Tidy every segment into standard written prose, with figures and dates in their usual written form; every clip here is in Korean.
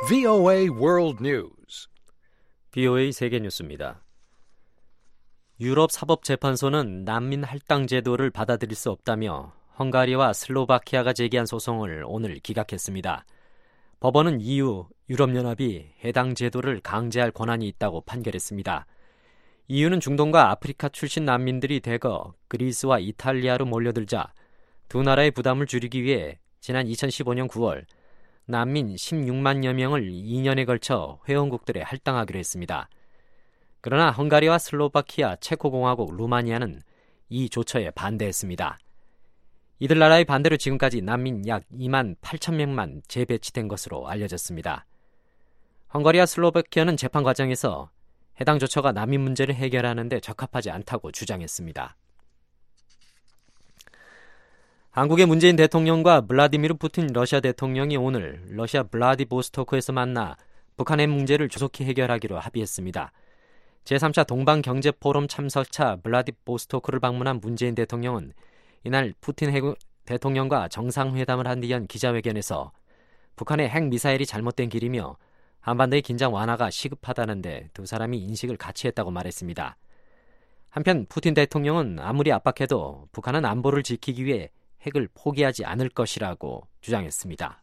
VOA World News. VOA 세계 뉴스입니다. 유럽 사법재판소는 난민 할당 제도를 받아들일 수 없다며 헝가리와 슬로바키아가 제기한 소송을 오늘 기각했습니다. 법원은 EU, 유럽연합이 해당 제도를 강제할 권한이 있다고 판결했습니다. EU는 중동과 아프리카 출신 난민들이 대거 그리스와 이탈리아로 몰려들자 두 나라의 부담을 줄이기 위해 지난 2015년 9월 난민 16만여 명을 2년에 걸쳐 회원국들에 할당하기로 했습니다. 그러나 헝가리와 슬로바키아, 체코공화국, 루마니아는 이 조처에 반대했습니다. 이들 나라의 반대로 지금까지 난민 약 2만 8천 명만 재배치된 것으로 알려졌습니다. 헝가리와 슬로바키아는 재판 과정에서 해당 조처가 난민 문제를 해결하는 데 적합하지 않다고 주장했습니다. 한국의 문재인 대통령과 블라디미르 푸틴 러시아 대통령이 오늘 러시아 블라디보스토크에서 만나 북한의 문제를 조속히 해결하기로 합의했습니다. 제3차 동방경제포럼 참석차 블라디보스토크를 방문한 문재인 대통령은 이날 푸틴 대통령과 정상회담을 한 뒤 연 기자회견에서 북한의 핵미사일이 잘못된 길이며 한반도의 긴장 완화가 시급하다는데 두 사람이 인식을 같이 했다고 말했습니다. 한편 푸틴 대통령은 아무리 압박해도 북한은 안보를 지키기 위해 핵을 포기하지 않을 것이라고 주장했습니다.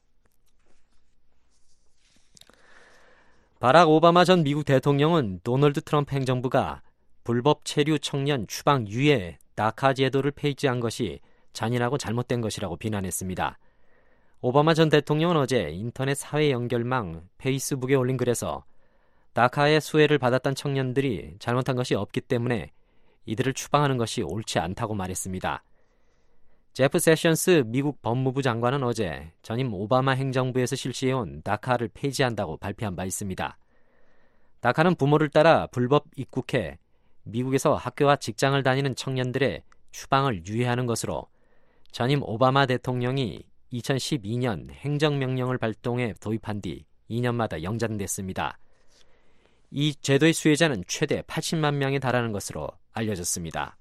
바락 오바마 전 미국 대통령은 도널드 트럼프 행정부가 불법 체류 청년 추방 유예 다카 제도를 폐지한 것이 잔인하고 잘못된 것이라고 비난했습니다. 오바마 전 대통령은 어제 인터넷 사회 연결망 페이스북에 올린 글에서 다카의 수혜를 받았던 청년들이 잘못한 것이 없기 때문에 이들을 추방하는 것이 옳지 않다고 말했습니다. 제프 세션스 미국 법무부 장관은 어제 전임 오바마 행정부에서 실시해온 다카를 폐지한다고 발표한 바 있습니다. 다카는 부모를 따라 불법 입국해 미국에서 학교와 직장을 다니는 청년들의 추방을 유예하는 것으로 전임 오바마 대통령이 2012년 행정명령을 발동해 도입한 뒤 2년마다 영장됐습니다. 이 제도의 수혜자는 최대 80만 명에 달하는 것으로 알려졌습니다.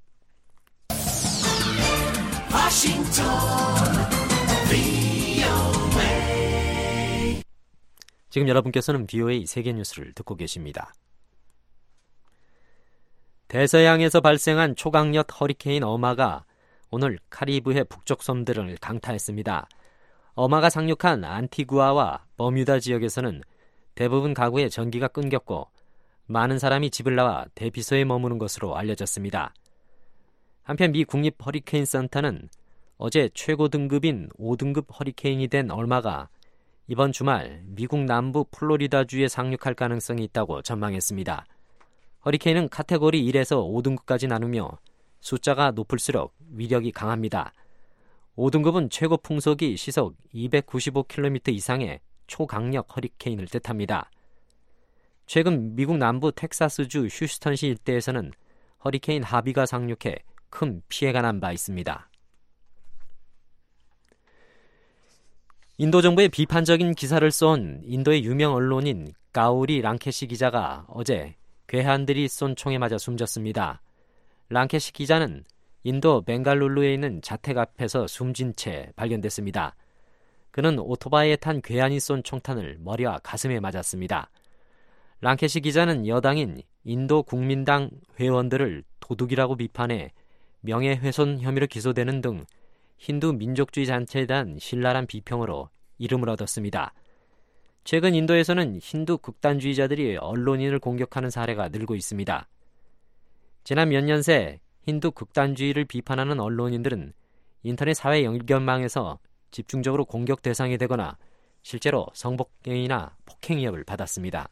워싱턴 VOA. 지금 여러분께서는 VOA 세계 뉴스를 듣고 계십니다. 대서양에서 발생한 초강력 허리케인 어마가 오늘 카리브해 북쪽 섬들을 강타했습니다. 어마가 상륙한 안티구아와 버뮤다 지역에서는 대부분 가구에 전기가 끊겼고 많은 사람이 집을 나와 대피소에 머무는 것으로 알려졌습니다. 한편 미 국립 허리케인 센터는 어제 최고 등급인 5등급 허리케인이 된 얼마가 이번 주말 미국 남부 플로리다주에 상륙할 가능성이 있다고 전망했습니다. 허리케인은 카테고리 1에서 5등급까지 나누며 숫자가 높을수록 위력이 강합니다. 5등급은 최고 풍속이 시속 295km 이상의 초강력 허리케인을 뜻합니다. 최근 미국 남부 텍사스주 휴스턴시 일대에서는 허리케인 하비가 상륙해 큰 피해가 난 바 있습니다. 인도 정부의 비판적인 기사를 쏜 인도의 유명 언론인 가우리 랑케시 기자가 어제 괴한들이 쏜 총에 맞아 숨졌습니다. 랑케시 기자는 인도 벵갈루루에 있는 자택 앞에서 숨진 채 발견됐습니다. 그는 오토바이에 탄 괴한이 쏜 총탄을 머리와 가슴에 맞았습니다. 랑케시 기자는 여당인 인도 국민당 회원들을 도둑이라고 비판해 명예훼손 혐의로 기소되는 등 힌두 민족주의 단체에 대한 신랄한 비평으로 이름을 얻었습니다. 최근 인도에서는 힌두 극단주의자들이 언론인을 공격하는 사례가 늘고 있습니다. 지난 몇 년 새 힌두 극단주의를 비판하는 언론인들은 인터넷 사회 연결망에서 집중적으로 공격 대상이 되거나 실제로 성폭행이나 폭행 위협을 받았습니다.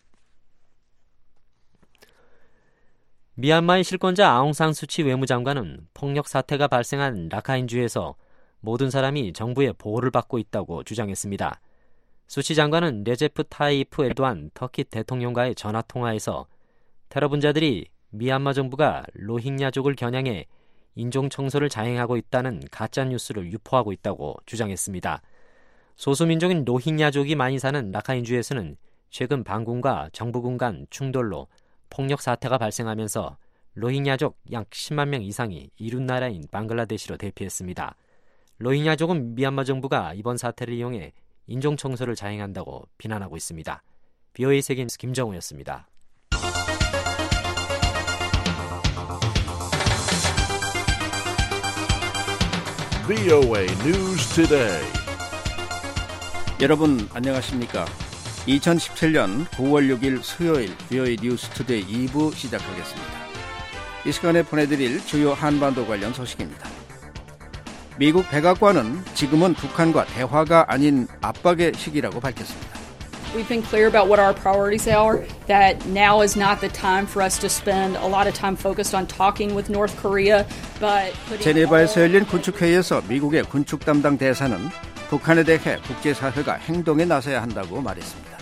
미얀마의 실권자 아웅산 수치 외무장관은 폭력 사태가 발생한 라카인주에서 모든 사람이 정부의 보호를 받고 있다고 주장했습니다. 수치 장관은 레제프 타이프 에르도안 터키 대통령과의 전화통화에서 테러 분자들이 미얀마 정부가 로힝야족을 겨냥해 인종청소를 자행하고 있다는 가짜뉴스를 유포하고 있다고 주장했습니다. 소수민족인 로힝야족이 많이 사는 라카인주에서는 최근 반군과 정부군 간 충돌로 폭력 사태가 발생하면서 로힝야족 약 10만 명 이상이 이웃 나라인 방글라데시로 대피했습니다. 로힝야족은 미얀마 정부가 이번 사태를 이용해 인종청소를 자행한다고 비난하고 있습니다. BOA 세계뉴스 김정우였습니다. BOA News Today. 여러분 안녕하십니까? 2017년 9월 6일 수요일 BOA 뉴스 투데이 2부 시작하겠습니다. 이 시간에 보내드릴 주요 한반도 관련 소식입니다. 미국 백악관은 지금은 북한과 대화가 아닌 압박의 시기라고 밝혔습니다. We've been clear about what our priorities are, that now is not the time for us to spend a lot of time focused on talking with North Korea, but 제네바에서 열린 군축회의에서 미국의 군축 담당 대사는 북한에 대해 국제사회가 행동에 나서야 한다고 말했습니다.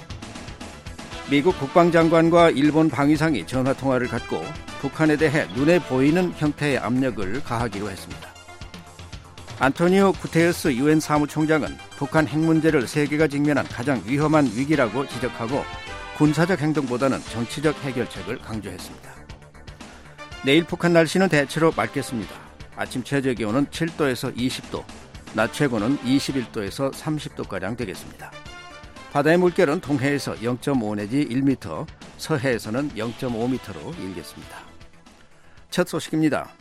미국 국방장관과 일본 방위상이 전화통화를 갖고 북한에 대해 눈에 보이는 형태의 압력을 가하기로 했습니다. 안토니오 구테르스 유엔 사무총장은 북한 핵 문제를 세계가 직면한 가장 위험한 위기라고 지적하고 군사적 행동보다는 정치적 해결책을 강조했습니다. 내일 북한 날씨는 대체로 맑겠습니다. 아침 최저 기온은 7도에서 20도, 낮 최고는 21도에서 30도가량 되겠습니다. 바다의 물결은 동해에서 0.5 내지 1m, 서해에서는 0.5m로 일겠습니다. 첫 소식입니다.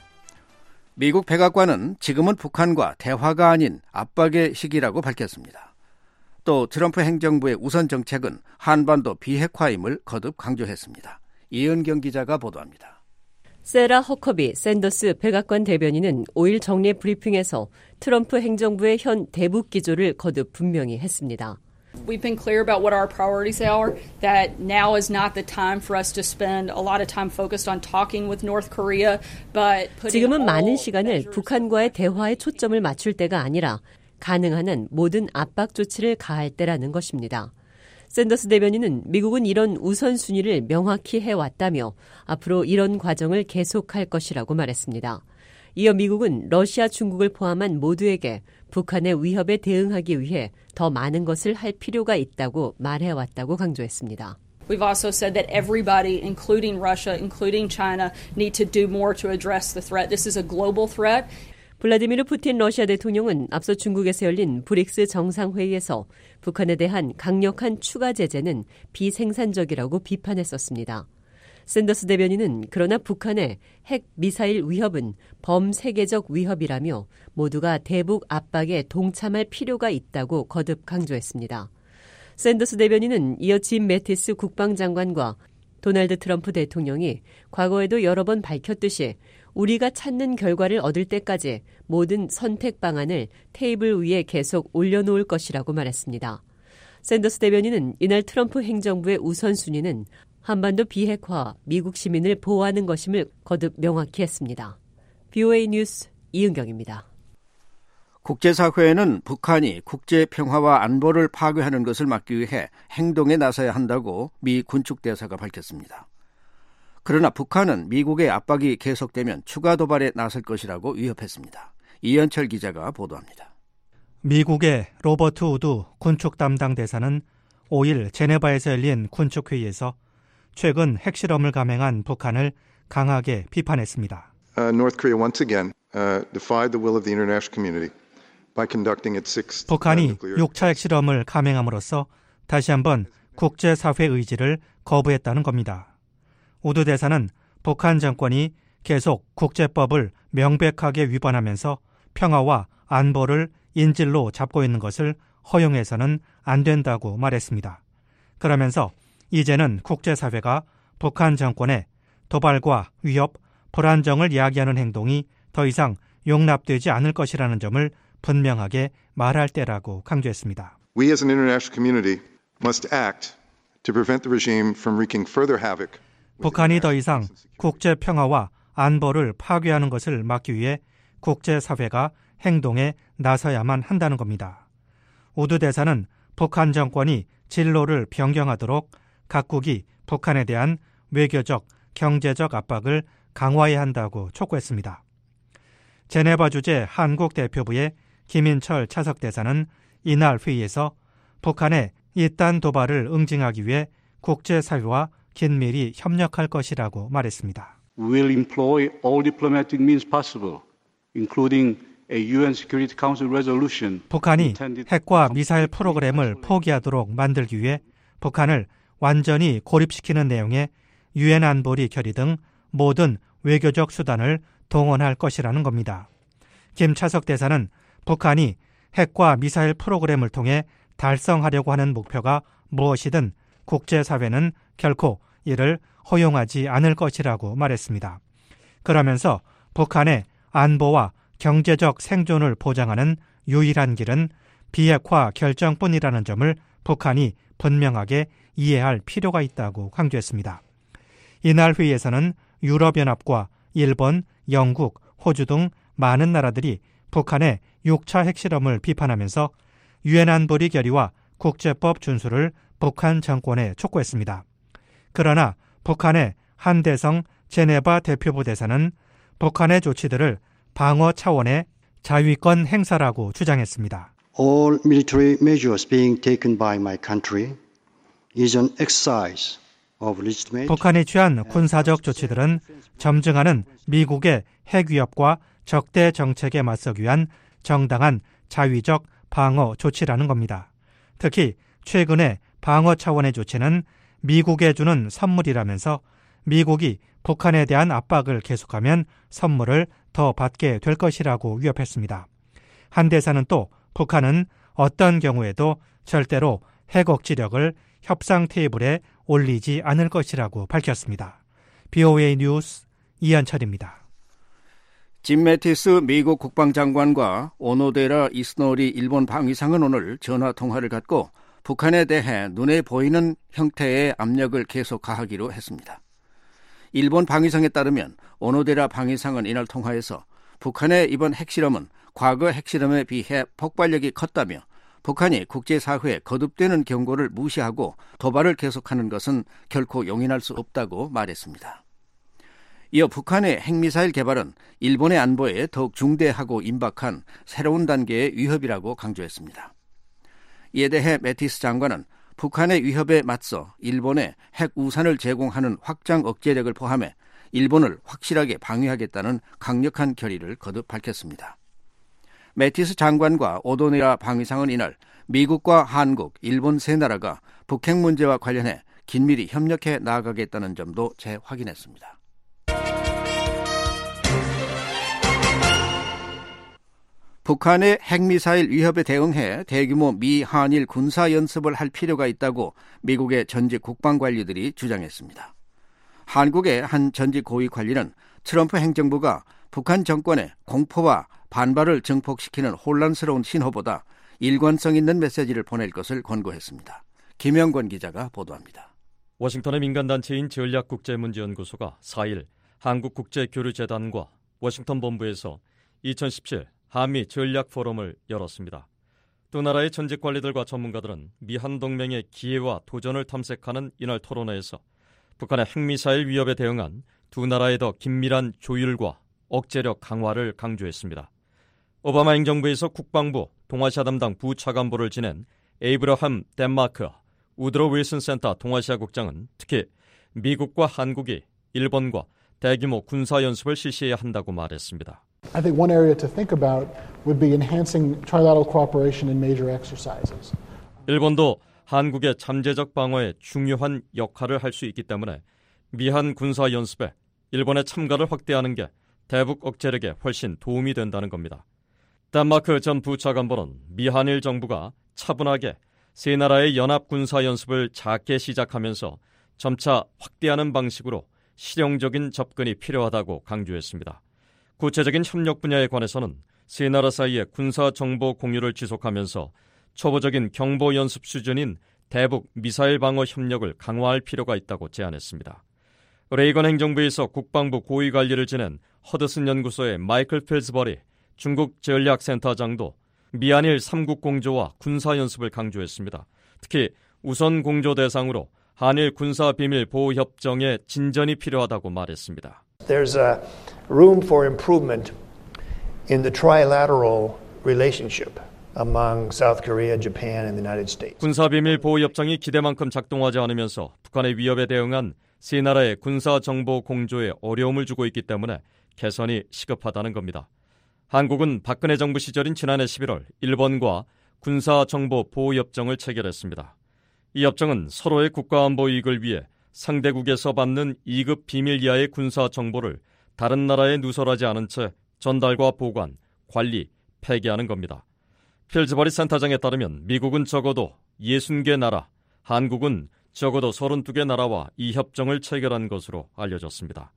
미국 백악관은 지금은 북한과 대화가 아닌 압박의 시기라고 밝혔습니다. 또 트럼프 행정부의 우선 정책은 한반도 비핵화임을 거듭 강조했습니다. 이은경 기자가 보도합니다. 세라 허커비 샌더스 백악관 대변인은 5일 정례 브리핑에서 트럼프 행정부의 현 대북 기조를 거듭 분명히 했습니다. We've been clear about what our priorities are, that now is not the time for us to spend a lot of time focused on talking with North Korea, but 지금은 많은 시간을 북한과의 대화에 초점을 맞출 때가 아니라 가능한 한 모든 압박 조치를 가할 때라는 것입니다. 샌더스 대변인은 미국은 이런 우선순위를 명확히 해왔다며 앞으로 이런 과정을 계속할 것이라고 말했습니다. 이어 미국은 러시아, 중국을 포함한 모두에게 북한의 위협에 대응하기 위해 더 많은 것을 할 필요가 있다고 말해왔다고 강조했습니다. We've also said that everybody, including Russia, including China, need to do more to address the threat. This is a global threat. 블라디미르 푸틴 러시아 대통령은 앞서 중국에서 열린 브릭스 정상회의에서 북한에 대한 강력한 추가 제재는 비생산적이라고 비판했었습니다. 샌더스 대변인은 그러나 북한의 핵 미사일 위협은 범세계적 위협이라며 모두가 대북 압박에 동참할 필요가 있다고 거듭 강조했습니다. 샌더스 대변인은 이어 짐 매티스 국방장관과 도널드 트럼프 대통령이 과거에도 여러 번 밝혔듯이 우리가 찾는 결과를 얻을 때까지 모든 선택 방안을 테이블 위에 계속 올려놓을 것이라고 말했습니다. 샌더스 대변인은 이날 트럼프 행정부의 우선순위는 한반도 비핵화, 미국 시민을 보호하는 것임을 거듭 명확히 했습니다. BOA 뉴스 이은경입니다. 국제사회에는 북한이 국제평화와 안보를 파괴하는 것을 막기 위해 행동에 나서야 한다고 미 군축대사가 밝혔습니다. 그러나 북한은 미국의 압박이 계속되면 추가 도발에 나설 것이라고 위협했습니다. 이현철 기자가 보도합니다. 미국의 로버트 우드 군축 담당 대사는 5일 제네바에서 열린 군축회의에서 최근 핵실험을 감행한 북한을 강하게 비판했습니다. North Korea once again defied the will of the international community by conducting its sixth 북한이 6차 핵실험을 감행함으로써 다시 한번 국제사회 의지를 거부했다는 겁니다. 우드 대사는 북한 정권이 계속 국제법을 명백하게 위반하면서 평화와 안보를 인질로 잡고 있는 것을 허용해서는 안 된다고 말했습니다. 그러면서 이제는 국제사회가 북한 정권의 도발과 위협, 불안정을 야기하는 행동이 더 이상 용납되지 않을 것이라는 점을 분명하게 말할 때라고 강조했습니다. We as an international community must act to prevent the regime from wreaking further havoc. 북한이 더 이상 국제 평화와 안보를 파괴하는 것을 막기 위해 국제사회가 행동에 나서야만 한다는 겁니다. 우드 대사는 북한 정권이 진로를 변경하도록 각국이 북한에 대한 외교적, 경제적 압박을 강화해야 한다고 촉구했습니다. 제네바 주재 한국 대표부의 김인철 차석대사는 이날 회의에서 북한의 이딴 도발을 응징하기 위해 국제사회와 긴밀히 협력할 것이라고 말했습니다. We will employ all diplomatic means possible, including a UN Security Council resolution. 북한이 핵과 미사일 프로그램을 포기하도록 만들기 위해 북한을 완전히 고립시키는 내용의 유엔 안보리 결의 등 모든 외교적 수단을 동원할 것이라는 겁니다. 김차석 대사는 북한이 핵과 미사일 프로그램을 통해 달성하려고 하는 목표가 무엇이든 국제사회는 결코 이를 허용하지 않을 것이라고 말했습니다. 그러면서 북한의 안보와 경제적 생존을 보장하는 유일한 길은 비핵화 결정뿐이라는 점을 북한이 분명하게 이해할 필요가 있다고 강조했습니다. 이날 회의에서는 유럽연합과 일본, 영국, 호주 등 많은 나라들이 북한의 6차 핵실험을 비판하면서 유엔 안보리 결의와 국제법 준수를 북한 정권에 촉구했습니다. 그러나 북한의 한대성 제네바 대표부 대사는 북한의 조치들을 방어 차원의 자위권 행사라고 주장했습니다. All military measures being taken by my country is an exercise of legitimate. 북한이 취한 군사적 조치들은 점증하는 미국의 핵 위협과 적대 정책에 맞서기 위한 정당한 자위적 방어 조치라는 겁니다. 특히 최근의 방어 차원의 조치는 미국에 주는 선물이라면서 미국이 북한에 대한 압박을 계속하면 선물을 더 받게 될 것이라고 위협했습니다. 한 대사는 또 북한은 어떤 경우에도 절대로 핵 억지력을 협상 테이블에 올리지 않을 것이라고 밝혔습니다. BOA 뉴스 이한철입니다. 짐 매티스 미국 국방장관과 오노데라 이스노리 일본 방위상은 오늘 전화통화를 갖고 북한에 대해 눈에 보이는 형태의 압력을 계속 가하기로 했습니다. 일본 방위상에 따르면 오노데라 방위상은 이날 통화에서 북한의 이번 핵실험은 과거 핵실험에 비해 폭발력이 컸다며 북한이 국제사회에 거듭되는 경고를 무시하고 도발을 계속하는 것은 결코 용인할 수 없다고 말했습니다. 이어 북한의 핵미사일 개발은 일본의 안보에 더욱 중대하고 임박한 새로운 단계의 위협이라고 강조했습니다. 이에 대해 매티스 장관은 북한의 위협에 맞서 일본에 핵 우산을 제공하는 확장 억제력을 포함해 일본을 확실하게 방위하겠다는 강력한 결의를 거듭 밝혔습니다. 매티스 장관과 오도네라 방위상은 이날 미국과 한국, 일본 세 나라가 북핵 문제와 관련해 긴밀히 협력해 나아가겠다는 점도 재확인했습니다. 북한의 핵미사일 위협에 대응해 대규모 미, 한일 군사연습을 할 필요가 있다고 미국의 전직 국방관리들이 주장했습니다. 한국의 한 전직 고위 관리는 트럼프 행정부가 북한 정권의 공포와 반발을 증폭시키는 혼란스러운 신호보다 일관성 있는 메시지를 보낼 것을 권고했습니다. 김영권 기자가 보도합니다. 워싱턴의 민간단체인 전략국제문제연구소가 4일 한국국제교류재단과 워싱턴 본부에서 2017 한미 전략포럼을 열었습니다. 두 나라의 전직 관리들과 전문가들은 미한 동맹의 기회와 도전을 탐색하는 이날 토론회에서 북한의 핵미사일 위협에 대응한 두 나라의 더 긴밀한 조율과 억제력 강화를 강조했습니다. 오바마 행정부에서 국방부 동아시아 담당 부차관보를 지낸 에이브러함 덴마크 우드로 윌슨 센터 동아시아 국장은 특히 미국과 한국이 일본과 대규모 군사연습을 실시해야 한다고 말했습니다. I think one area to think about would be enhancing trilateral cooperation in major exercises. 일본도 한국의 잠재적 방어에 중요한 역할을 할 수 있기 때문에 미한 군사 연습에 일본의 참가를 확대하는 게 대북 억제력에 훨씬 도움이 된다는 겁니다. 덴마크 전 부차관보는 미한일 정부가 차분하게 세 나라의 연합 군사 연습을 작게 시작하면서 점차 확대하는 방식으로 실용적인 접근이 필요하다고 강조했습니다. 구체적인 협력 분야에 관해서는 세 나라 사이의 군사 정보 공유를 지속하면서 초보적인 경보 연습 수준인 대북 미사일 방어 협력을 강화할 필요가 있다고 제안했습니다. 레이건 행정부에서 국방부 고위 관리를 지낸 허드슨 연구소의 마이클 필스버리 중국 전략센터장도 미한일 3국 공조와 군사 연습을 강조했습니다. 특히 우선 공조 대상으로 한일 군사 비밀 보호 협정의 진전이 필요하다고 말했습니다. There's a room for improvement in the trilateral relationship among South Korea, Japan, and the United States. 군사 비밀 보호 협정이 기대만큼 작동하지 않으면서 북한의 위협에 대응한 세 나라의 군사 정보 공조에 어려움을 주고 있기 때문에 개선이 시급하다는 겁니다. 한국은 박근혜 정부 시절인 지난해 11월 일본과 군사 정보 보호 협정을 체결했습니다. 이 협정은 서로의 국가안보 이익을 위해 상대국에서 받는 2급 비밀 이하의 군사 정보를 다른 나라에 누설하지 않은 채 전달과 보관, 관리, 폐기하는 겁니다. 필즈버리 센터장에 따르면 미국은 적어도 60개 나라, 한국은 적어도 32개 나라와 이 협정을 체결한 것으로 알려졌습니다.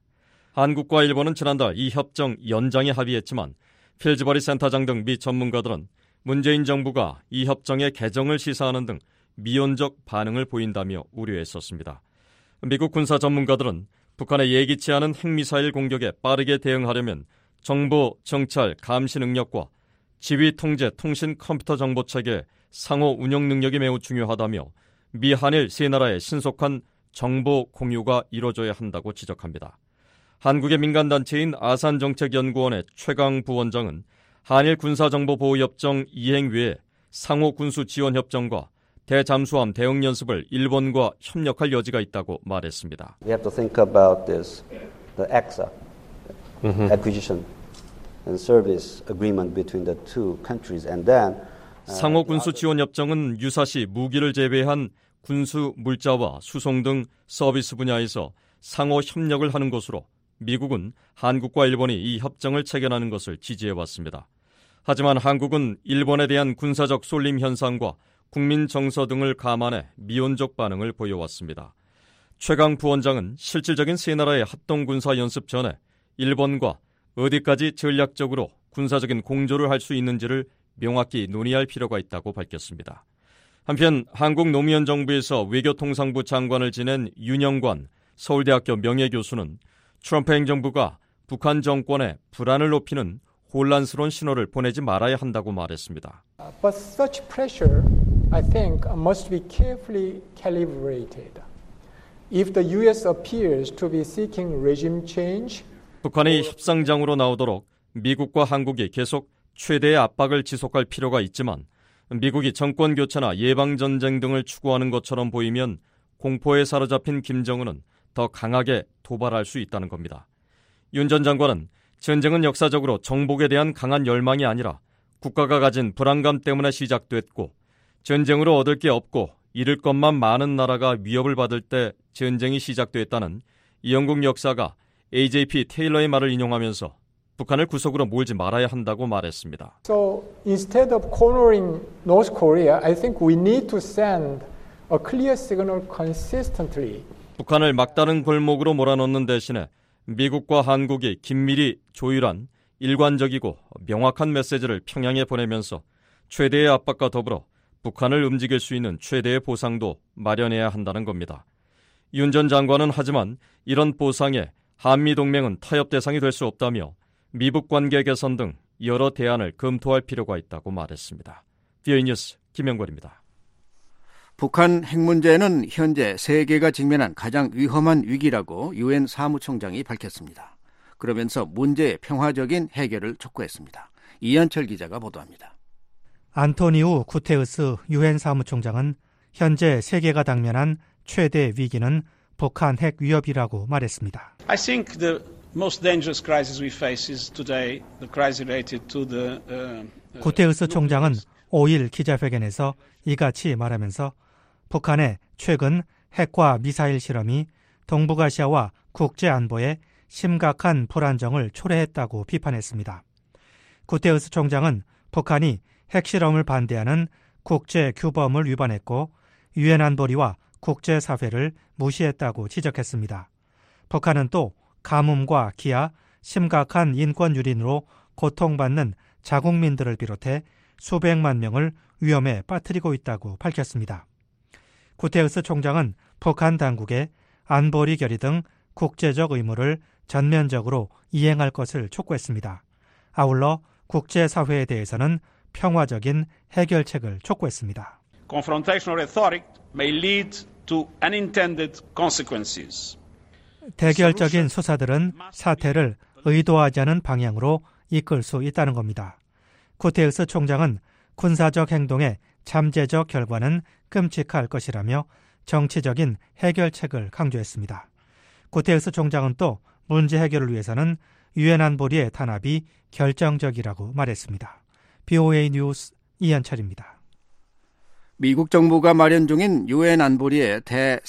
한국과 일본은 지난달 이 협정 연장에 합의했지만 필즈버리 센터장 등 미 전문가들은 문재인 정부가 이 협정의 개정을 시사하는 등 미온적 반응을 보인다며 우려했었습니다. 미국 군사 전문가들은 북한의 예기치 않은 핵미사일 공격에 빠르게 대응하려면 정보, 정찰, 감시 능력과 지휘, 통제, 통신, 컴퓨터 정보체계 상호 운영 능력이 매우 중요하다며 미, 한일 세 나라의 신속한 정보 공유가 이루어져야 한다고 지적합니다. 한국의 민간단체인 아산정책연구원의 최강 부원장은 한일 군사정보보호협정 이행 외에 상호 군수지원협정과 대잠수함 대응 연습을 일본과 협력할 여지가 있다고 말했습니다. We have to think about this, the AXA, acquisition and service agreement between the two countries, and then 상호 군수 지원 협정은 유사시 무기를 제외한 군수 물자와 수송 등 서비스 분야에서 상호 협력을 하는 것으로 미국은 한국과 일본이 이 협정을 체결하는 것을 지지해 왔습니다. 하지만 한국은 일본에 대한 군사적 쏠림 현상과 국민 정서 등을 감안해 미온적 반응을 보여왔습니다. 최강 부원장은 실질적인 세 나라의 합동 군사 연습 전에 일본과 어디까지 전략적으로 군사적인 공조를 할 수 있는지를 명확히 논의할 필요가 있다고 밝혔습니다. 한편 한국 노무현 정부에서 외교통상부 장관을 지낸 윤영관 서울대학교 명예교수는 트럼프 행정부가 북한 정권에 불안을 높이는 혼란스러운 신호를 보내지 말아야 한다고 말했습니다. But such pressure, I think, must be carefully calibrated. If the U.S. appears to be seeking regime change, 북한이 협상장으로 나오도록 미국과 한국이 계속 최대의 압박을 지속할 필요가 있지만 미국이 정권 교체나 예방전쟁 등을 추구하는 것처럼 보이면 공포에 사로잡힌 김정은은 더 강하게 도발할 수 있다는 겁니다. 윤 전 장관은 전쟁은 역사적으로 정복에 대한 강한 열망이 아니라 국가가 가진 불안감 때문에 시작됐고 전쟁으로 얻을 게 없고 잃을 것만 많은 나라가 위협을 받을 때 전쟁이 시작됐다는 영국 역사가 AJP 테일러의 말을 인용하면서 북한을 구석으로 몰지 말아야 한다고 말했습니다. So instead of cornering North Korea, I think we need to send a clear signal consistently. 북한을 막다른 골목으로 몰아넣는 대신에 미국과 한국이 긴밀히 조율한 일관적이고 명확한 메시지를 평양에 보내면서 최대의 압박과 더불어 북한을 움직일 수 있는 최대의 보상도 마련해야 한다는 겁니다. 윤 전 장관은 하지만 이런 보상에 한미동맹은 타협 대상이 될 수 없다며 미북 관계 개선 등 여러 대안을 검토할 필요가 있다고 말했습니다. VOA 뉴스 김영걸입니다. 북한 핵 문제는 현재 세계가 직면한 가장 위험한 위기라고 유엔 사무총장이 밝혔습니다. 그러면서 문제의 평화적인 해결을 촉구했습니다. 이현철 기자가 보도합니다. 안토니우 구테우스 유엔 사무총장은 현재 세계가 당면한 최대 위기는 북한 핵 위협이라고 말했습니다. I think the most dangerous crisis we face is today the crisis related to the 구테우스 총장은 5일 기자회견에서 이같이 말하면서 북한의 최근 핵과 미사일 실험이 동북아시아와 국제 안보에 심각한 불안정을 초래했다고 비판했습니다. 구테우스 총장은 북한이 핵실험을 반대하는 국제 규범을 위반했고 유엔 안보리와 국제사회를 무시했다고 지적했습니다. 북한은 또 가뭄과 기아, 심각한 인권 유린으로 고통받는 자국민들을 비롯해 수백만 명을 위험에 빠뜨리고 있다고 밝혔습니다. 구테우스 총장은 북한 당국에 안보리 결의 등 국제적 의무를 전면적으로 이행할 것을 촉구했습니다. 아울러 국제사회에 대해서는 평화적인 해결책을 촉구했습니다. Confrontational rhetoric may lead to unintended consequences. 대결적인 수사들은 사태를 의도하지 않은 방향으로 이끌 수 있다는 겁니다. 구테우스 총장은 군사적 행동의 잠재적 결과는 끔찍할 것이라며 정치적인 해결책을 강조했습니다. 구테우스 총장은 또 문제 해결을 위해서는 유엔 안보리의 탄압이 결정적이라고 말했습니다. BOA 뉴스 이현철입니다. 미국 정부가 마련 중인 유엔 안보리의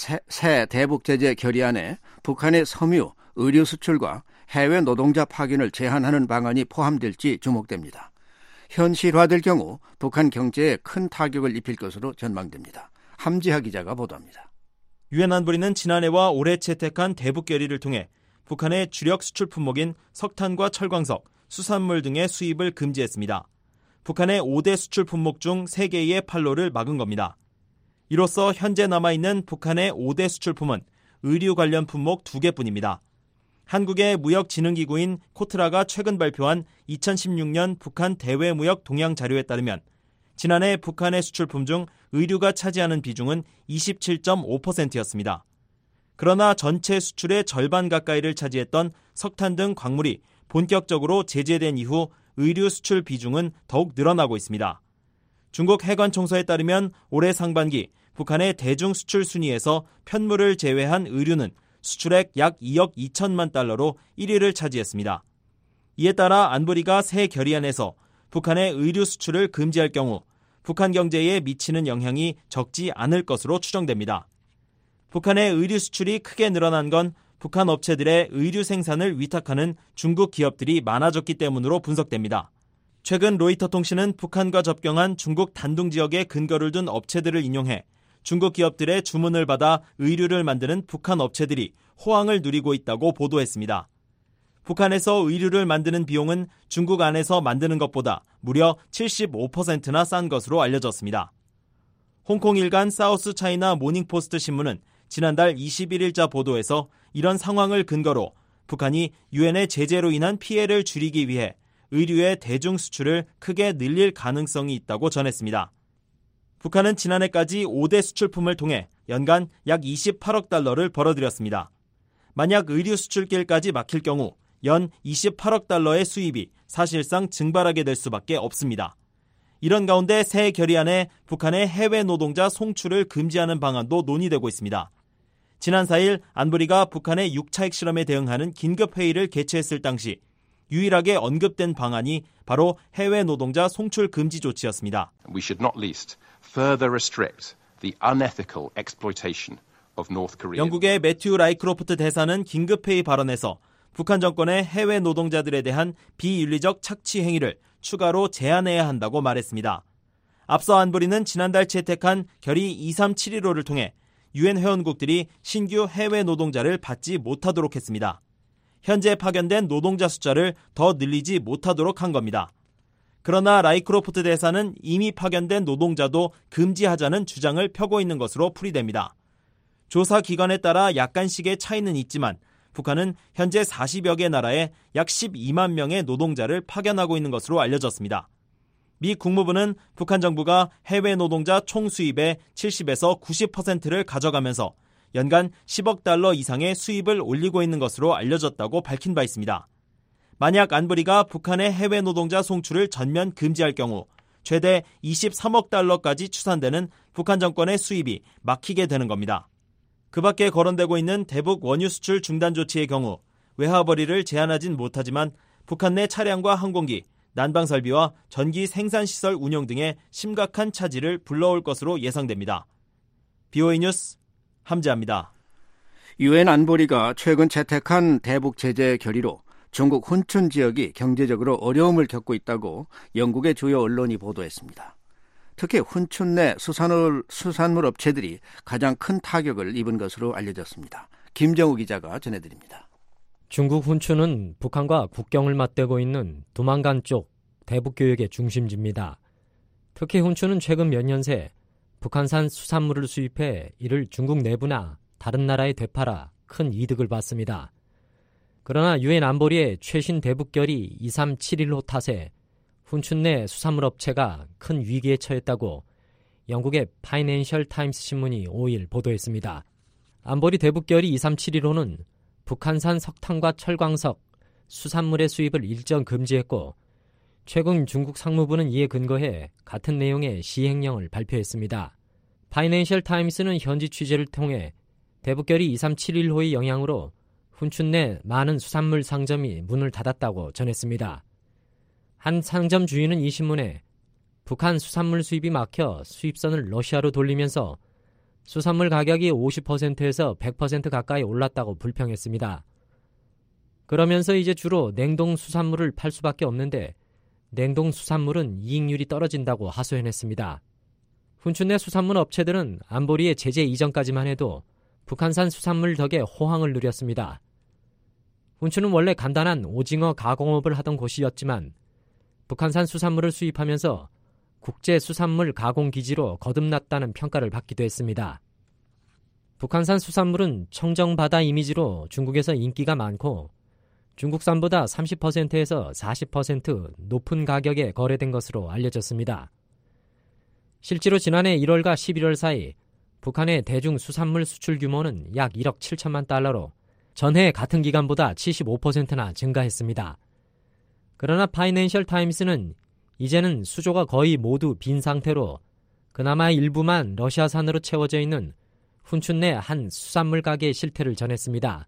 새 대북 제재 결의안에 북한의 섬유, 의류 수출과 해외 노동자 파견을 제한하는 방안이 포함될지 주목됩니다. 현실화될 경우 북한 경제에 큰 타격을 입힐 것으로 전망됩니다. 함지하 기자가 보도합니다. 유엔 안보리는 지난해와 올해 채택한 대북 결의를 통해 북한의 주력 수출 품목인 석탄과 철광석, 수산물 등의 수입을 금지했습니다. 북한의 5대 수출 품목 중 3개의 판로를 막은 겁니다. 이로써 현재 남아있는 북한의 5대 수출품은 의류 관련 품목 2개뿐입니다. 한국의 무역진흥기구인 코트라가 최근 발표한 2016년 북한 대외무역 동향 자료에 따르면 지난해 북한의 수출품 중 의류가 차지하는 비중은 27.5%였습니다. 그러나 전체 수출의 절반 가까이를 차지했던 석탄 등 광물이 본격적으로 제재된 이후 의류 수출 비중은 더욱 늘어나고 있습니다. 중국 해관총서에 따르면 올해 상반기 북한의 대중 수출 순위에서 편물을 제외한 의류는 수출액 약 2억 2천만 달러로 1위를 차지했습니다. 이에 따라 안보리가 새 결의안에서 북한의 의류 수출을 금지할 경우 북한 경제에 미치는 영향이 적지 않을 것으로 추정됩니다. 북한의 의류 수출이 크게 늘어난 건 북한 업체들의 의류 생산을 위탁하는 중국 기업들이 많아졌기 때문으로 분석됩니다. 최근 로이터 통신은 북한과 접경한 중국 단둥 지역에 근거를 둔 업체들을 인용해 중국 기업들의 주문을 받아 의류를 만드는 북한 업체들이 호황을 누리고 있다고 보도했습니다. 북한에서 의류를 만드는 비용은 중국 안에서 만드는 것보다 무려 75%나 싼 것으로 알려졌습니다. 홍콩 일간 사우스 차이나 모닝포스트 신문은 지난달 21일자 보도에서 이런 상황을 근거로 북한이 유엔의 제재로 인한 피해를 줄이기 위해 의류의 대중 수출을 크게 늘릴 가능성이 있다고 전했습니다. 북한은 지난해까지 5대 수출품을 통해 연간 약 28억 달러를 벌어들였습니다. 만약 의류 수출길까지 막힐 경우 연 28억 달러의 수입이 사실상 증발하게 될 수밖에 없습니다. 이런 가운데 새 결의안에 북한의 해외 노동자 송출을 금지하는 방안도 논의되고 있습니다. 지난 4일 안보리가 북한의 6차 핵실험에 대응하는 긴급회의를 개최했을 당시 유일하게 언급된 방안이 바로 해외 노동자 송출 금지 조치였습니다. We should not least further restrict the unethical exploitation of North Korea. 영국의 매튜 라이크로프트 대사는 긴급회의 발언에서 북한 정권의 해외 노동자들에 대한 비윤리적 착취 행위를 추가로 제한해야 한다고 말했습니다. 앞서 안보리는 지난달 채택한 결의 2371호를 통해 유엔 회원국들이 신규 해외 노동자를 받지 못하도록 했습니다. 현재 파견된 노동자 숫자를 더 늘리지 못하도록 한 겁니다. 그러나 라이크로프트 대사는 이미 파견된 노동자도 금지하자는 주장을 펴고 있는 것으로 풀이됩니다. 조사 기관에 따라 약간씩의 차이는 있지만 북한은 현재 40여 개 나라에 약 12만 명의 노동자를 파견하고 있는 것으로 알려졌습니다. 미 국무부는 북한 정부가 해외 노동자 총 수입의 70에서 90%를 가져가면서 연간 10억 달러 이상의 수입을 올리고 있는 것으로 알려졌다고 밝힌 바 있습니다. 만약 안보리가 북한의 해외 노동자 송출을 전면 금지할 경우 최대 23억 달러까지 추산되는 북한 정권의 수입이 막히게 되는 겁니다. 그 밖에 거론되고 있는 대북 원유 수출 중단 조치의 경우 외화벌이를 제한하진 못하지만 북한 내 차량과 항공기, 난방 설비와 전기 생산시설 운영 등의 심각한 차질을 불러올 것으로 예상됩니다. BOA 뉴스 함지아입니다. 유엔 안보리가 최근 채택한 대북 제재 결의로 중국 훈춘 지역이 경제적으로 어려움을 겪고 있다고 영국의 주요 언론이 보도했습니다. 특히 훈춘 내 수산물 업체들이 가장 큰 타격을 입은 것으로 알려졌습니다. 김정우 기자가 전해드립니다. 중국 훈춘은 북한과 국경을 맞대고 있는 두만간 쪽 대북교역의 중심지입니다. 특히 훈춘은 최근 몇 년 새 북한산 수산물을 수입해 이를 중국 내부나 다른 나라에 되팔아 큰 이득을 봤습니다. 그러나 유엔 안보리의 최신 대북결의 2371호 탓에 훈춘 내 수산물 업체가 큰 위기에 처했다고 영국의 파이낸셜 타임스 신문이 5일 보도했습니다. 안보리 대북결의 2371호는 북한산 석탄과 철광석, 수산물의 수입을 일정 금지했고 최근 중국 상무부는 이에 근거해 같은 내용의 시행령을 발표했습니다. 파이낸셜 타임스는 현지 취재를 통해 대북결의 2371호의 영향으로 훈춘 내 많은 수산물 상점이 문을 닫았다고 전했습니다. 한 상점 주인은 이 신문에 북한 수산물 수입이 막혀 수입선을 러시아로 돌리면서 수산물 가격이 50%에서 100% 가까이 올랐다고 불평했습니다. 그러면서 이제 주로 냉동 수산물을 팔 수밖에 없는데 냉동 수산물은 이익률이 떨어진다고 하소연했습니다. 훈춘 내 수산물 업체들은 안보리의 제재 이전까지만 해도 북한산 수산물 덕에 호황을 누렸습니다. 훈춘은 원래 간단한 오징어 가공업을 하던 곳이었지만 북한산 수산물을 수입하면서 국제 수산물 가공 기지로 거듭났다는 평가를 받기도 했습니다. 북한산 수산물은 청정바다 이미지로 중국에서 인기가 많고 중국산보다 30%에서 40% 높은 가격에 거래된 것으로 알려졌습니다. 실제로 지난해 1월과 11월 사이 북한의 대중 수산물 수출 규모는 약 1억 7천만 달러로 전해 같은 기간보다 75%나 증가했습니다. 그러나 파이낸셜 타임스는 이제는 수조가 거의 모두 빈 상태로 그나마 일부만 러시아산으로 채워져 있는 훈춘 내 한 수산물 가게의 실태를 전했습니다.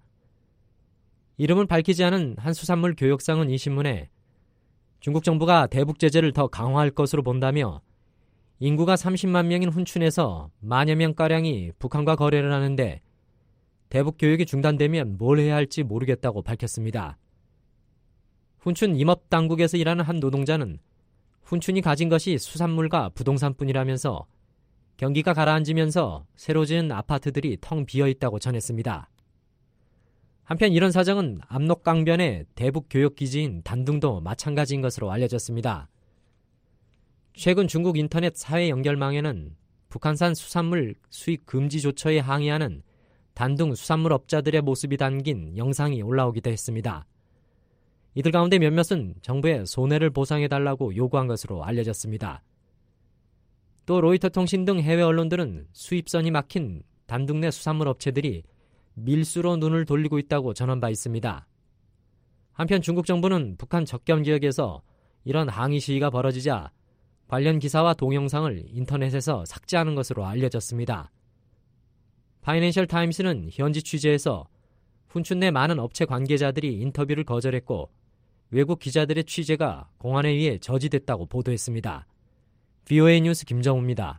이름을 밝히지 않은 한 수산물 교역상은 이 신문에 중국 정부가 대북 제재를 더 강화할 것으로 본다며 인구가 30만 명인 훈춘에서 만여 명가량이 북한과 거래를 하는데 대북 교역이 중단되면 뭘 해야 할지 모르겠다고 밝혔습니다. 훈춘 임업당국에서 일하는 한 노동자는 훈춘이 가진 것이 수산물과 부동산뿐이라면서 경기가 가라앉으면서 새로 지은 아파트들이 텅 비어있다고 전했습니다. 한편 이런 사정은 압록강변의 대북 교역기지인 단둥도 마찬가지인 것으로 알려졌습니다. 최근 중국 인터넷 사회 연결망에는 북한산 수산물 수입 금지 조처에 항의하는 단둥 수산물 업자들의 모습이 담긴 영상이 올라오기도 했습니다. 이들 가운데 몇몇은 정부에 손해를 보상해달라고 요구한 것으로 알려졌습니다. 또 로이터 통신 등 해외 언론들은 수입선이 막힌 단둥 내 수산물 업체들이 밀수로 눈을 돌리고 있다고 전한 바 있습니다. 한편 중국 정부는 북한 접경 지역에서 이런 항의 시위가 벌어지자 관련 기사와 동영상을 인터넷에서 삭제하는 것으로 알려졌습니다. 파이낸셜 타임스는 현지 취재에서 훈춘 내 많은 업체 관계자들이 인터뷰를 거절했고 외국 기자들의 취재가 공안에 의해 저지됐다고 보도했습니다. VOA 뉴스 김정우입니다.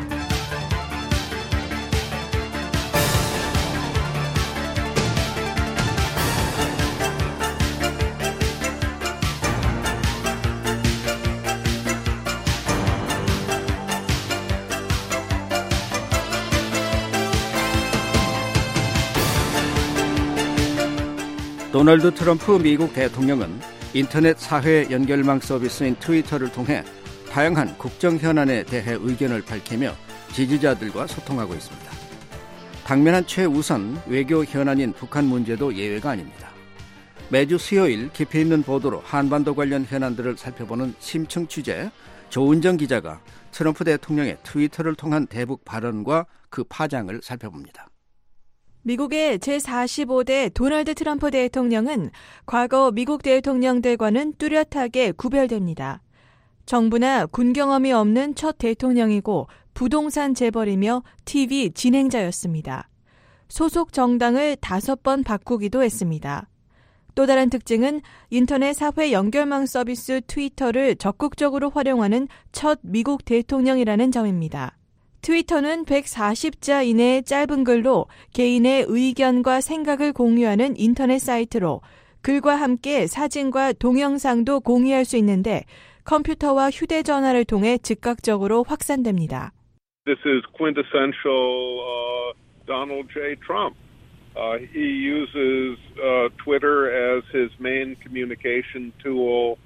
도널드 트럼프 미국 대통령은 인터넷 사회 연결망 서비스인 트위터를 통해 다양한 국정 현안에 대해 의견을 밝히며 지지자들과 소통하고 있습니다. 당면한 최우선 외교 현안인 북한 문제도 예외가 아닙니다. 매주 수요일 깊이 있는 보도로 한반도 관련 현안들을 살펴보는 심층 취재 조은정 기자가 트럼프 대통령의 트위터를 통한 대북 발언과 그 파장을 살펴봅니다. 미국의 제45대 도널드 트럼프 대통령은 과거 미국 대통령들과는 뚜렷하게 구별됩니다. 정부나 군 경험이 없는 첫 대통령이고 부동산 재벌이며 TV 진행자였습니다. 소속 정당을 5번 바꾸기도 했습니다. 또 다른 특징은 인터넷 사회 연결망 서비스 트위터를 적극적으로 활용하는 첫 미국 대통령이라는 점입니다. 트위터는 140자 이내의 짧은 글로 개인의 의견과 생각을 공유하는 인터넷 사이트로 글과 함께 사진과 동영상도 공유할 수 있는데 컴퓨터와 휴대전화를 통해 즉각적으로 확산됩니다. This is quintessential Donald J. Trump. He uses Twitter as his main communication tool.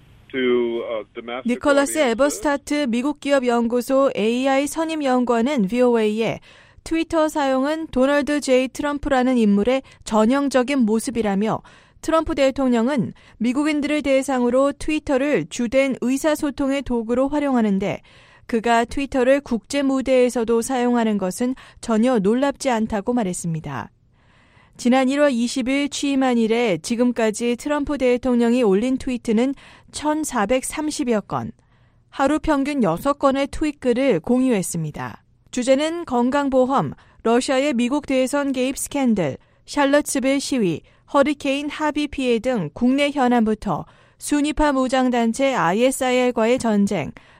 니콜라스 에버스타트 미국 기업 연구소 AI 선임 연구원은 VOA에 트위터 사용은 도널드 J. 트럼프라는 인물의 전형적인 모습이라며 트럼프 대통령은 미국인들을 대상으로 트위터를 주된 의사소통의 도구로 활용하는데 그가 트위터를 국제 무대에서도 사용하는 것은 전혀 놀랍지 않다고 말했습니다. 지난 1월 20일 취임한 이래 지금까지 트럼프 대통령이 올린 트위트는 1,430여 건, 하루 평균 6건의 트윗글을 공유했습니다. 주제는 건강보험, 러시아의 미국 대선 개입 스캔들, 샬럿츠빌 시위, 허리케인 하비 피해 등 국내 현안부터 순위파 무장단체 ISIL과의 전쟁,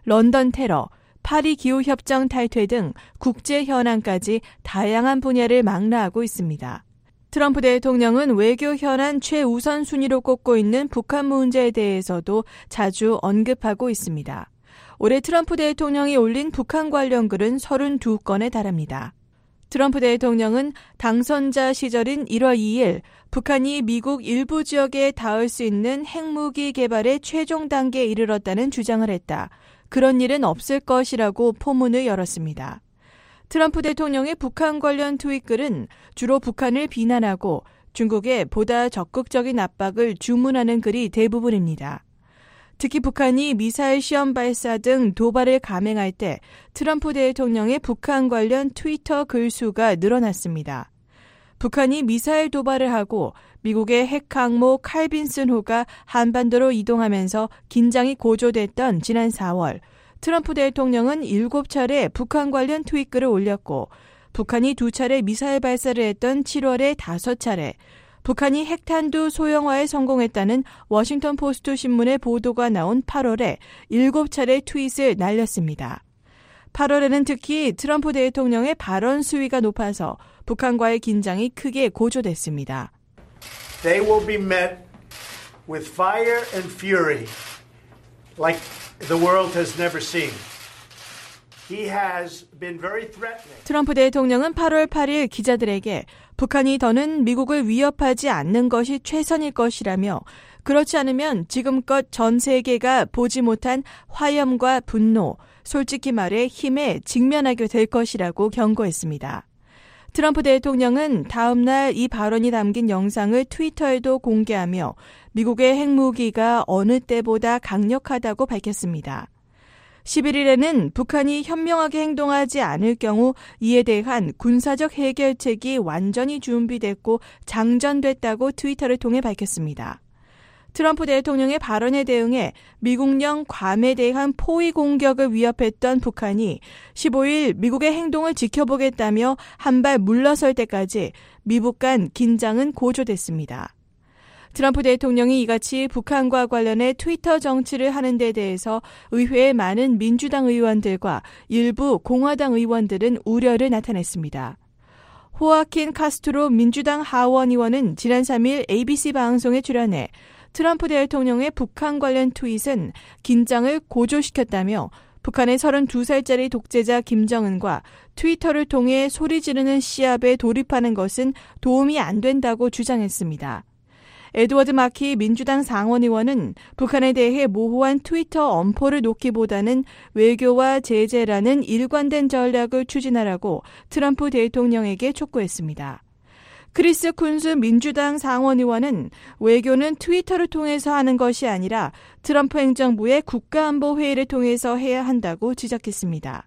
런던 테러, 파리 기후협정 탈퇴 등 국제 현안까지 다양한 분야를 망라하고 있습니다. 트럼프 대통령은 외교 현안 최우선 순위로 꼽고 있는 북한 문제에 대해서도 자주 언급하고 있습니다. 올해 트럼프 대통령이 올린 북한 관련 글은 32건에 달합니다. 트럼프 대통령은 당선자 시절인 1월 2일 북한이 미국 일부 지역에 닿을 수 있는 핵무기 개발의 최종 단계에 이르렀다는 주장을 했다. 그런 일은 없을 것이라고 포문을 열었습니다. 트럼프 대통령의 북한 관련 트윗글은 주로 북한을 비난하고 중국에 보다 적극적인 압박을 주문하는 글이 대부분입니다. 특히 북한이 미사일 시험 발사 등 도발을 감행할 때 트럼프 대통령의 북한 관련 트위터 글수가 늘어났습니다. 북한이 미사일 도발을 하고 미국의 핵항모 칼빈슨호가 한반도로 이동하면서 긴장이 고조됐던 지난 4월, 트럼프 대통령은 7차례 북한 관련 트윗글을 올렸고 북한이 2차례 미사일 발사를 했던 7월에 5차례, 북한이 핵탄두 소형화에 성공했다는 워싱턴 포스트 신문의 보도가 나온 8월에 7차례 트윗을 날렸습니다. 8월에는 특히 트럼프 대통령의 발언 수위가 높아서 북한과의 긴장이 크게 고조됐습니다. They will be met with fire and fury like the world has never seen. He has been very threatening. 트럼프 대통령은 8월 8일 기자들에게 북한이 더는 미국을 위협하지 않는 것이 최선일 것이라며 그렇지 않으면 지금껏 전 세계가 보지 못한 화염과 분노, 솔직히 말해 힘에 직면하게 될 것이라고 경고했습니다. 트럼프 대통령은 다음 날 이 발언이 담긴 영상을 트위터에도 공개하며 미국의 핵무기가 어느 때보다 강력하다고 밝혔습니다. 11일에는 북한이 현명하게 행동하지 않을 경우 이에 대한 군사적 해결책이 완전히 준비됐고 장전됐다고 트위터를 통해 밝혔습니다. 트럼프 대통령의 발언에 대응해 미국령 괌에 대한 포위 공격을 위협했던 북한이 15일 미국의 행동을 지켜보겠다며 한 발 물러설 때까지 미북 간 긴장은 고조됐습니다. 트럼프 대통령이 이같이 북한과 관련해 트위터 정치를 하는 데 대해서 의회의 많은 민주당 의원들과 일부 공화당 의원들은 우려를 나타냈습니다. 호아킨 카스트로 민주당 하원 의원은 지난 3일 ABC 방송에 출연해 트럼프 대통령의 북한 관련 트윗은 긴장을 고조시켰다며 북한의 32살짜리 독재자 김정은과 트위터를 통해 소리 지르는 시합에 돌입하는 것은 도움이 안 된다고 주장했습니다. 에드워드 마키 민주당 상원의원은 북한에 대해 모호한 트위터 엄포를 놓기보다는 외교와 제재라는 일관된 전략을 추진하라고 트럼프 대통령에게 촉구했습니다. 크리스 쿤스 민주당 상원의원은 외교는 트위터를 통해서 하는 것이 아니라 트럼프 행정부의 국가안보회의를 통해서 해야 한다고 지적했습니다.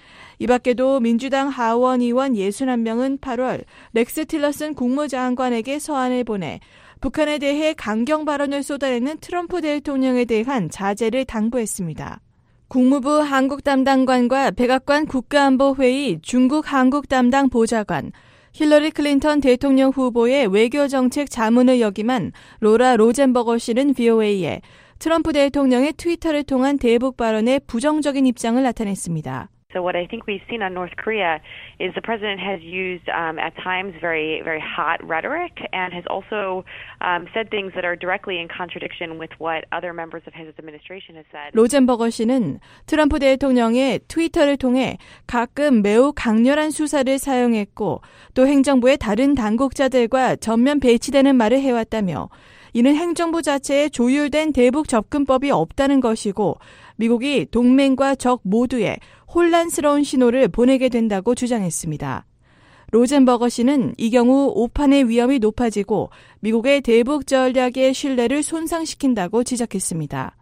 이 밖에도 민주당 하원 의원 61명은 8월 렉스 틸러슨 국무장관에게 서한을 보내 북한에 대해 강경 발언을 쏟아내는 트럼프 대통령에 대한 자제를 당부했습니다. 국무부 한국 담당관과 백악관 국가안보회의 중국 한국 담당 보좌관, 힐러리 클린턴 대통령 후보의 외교정책 자문을 역임한 로라 로젠버거 씨는 VOA에 트럼프 대통령의 트위터를 통한 대북 발언에 부정적인 입장을 나타냈습니다. So what I think we've seen on North Korea is the president has used at times very, very hot rhetoric and has also said things that are directly in contradiction with what other members of his administration have said. 로젠버거 씨는 트럼프 대통령의 트위터를 통해 가끔 매우 강렬한 수사를 사용했고 또 행정부의 다른 당국자들과 전면 배치되는 말을 해왔다며 이는 행정부 자체에 조율된 대북 접근법이 없다는 것이고 미국이 동맹과 적 모두에 혼란스러운 신호를 보내게 된다고 주장했습니다. 로젠버거 씨는 이 경우 오판의 위험이 높아지고 미국의 대북 전략의 신뢰를 손상시킨다고 지적했습니다.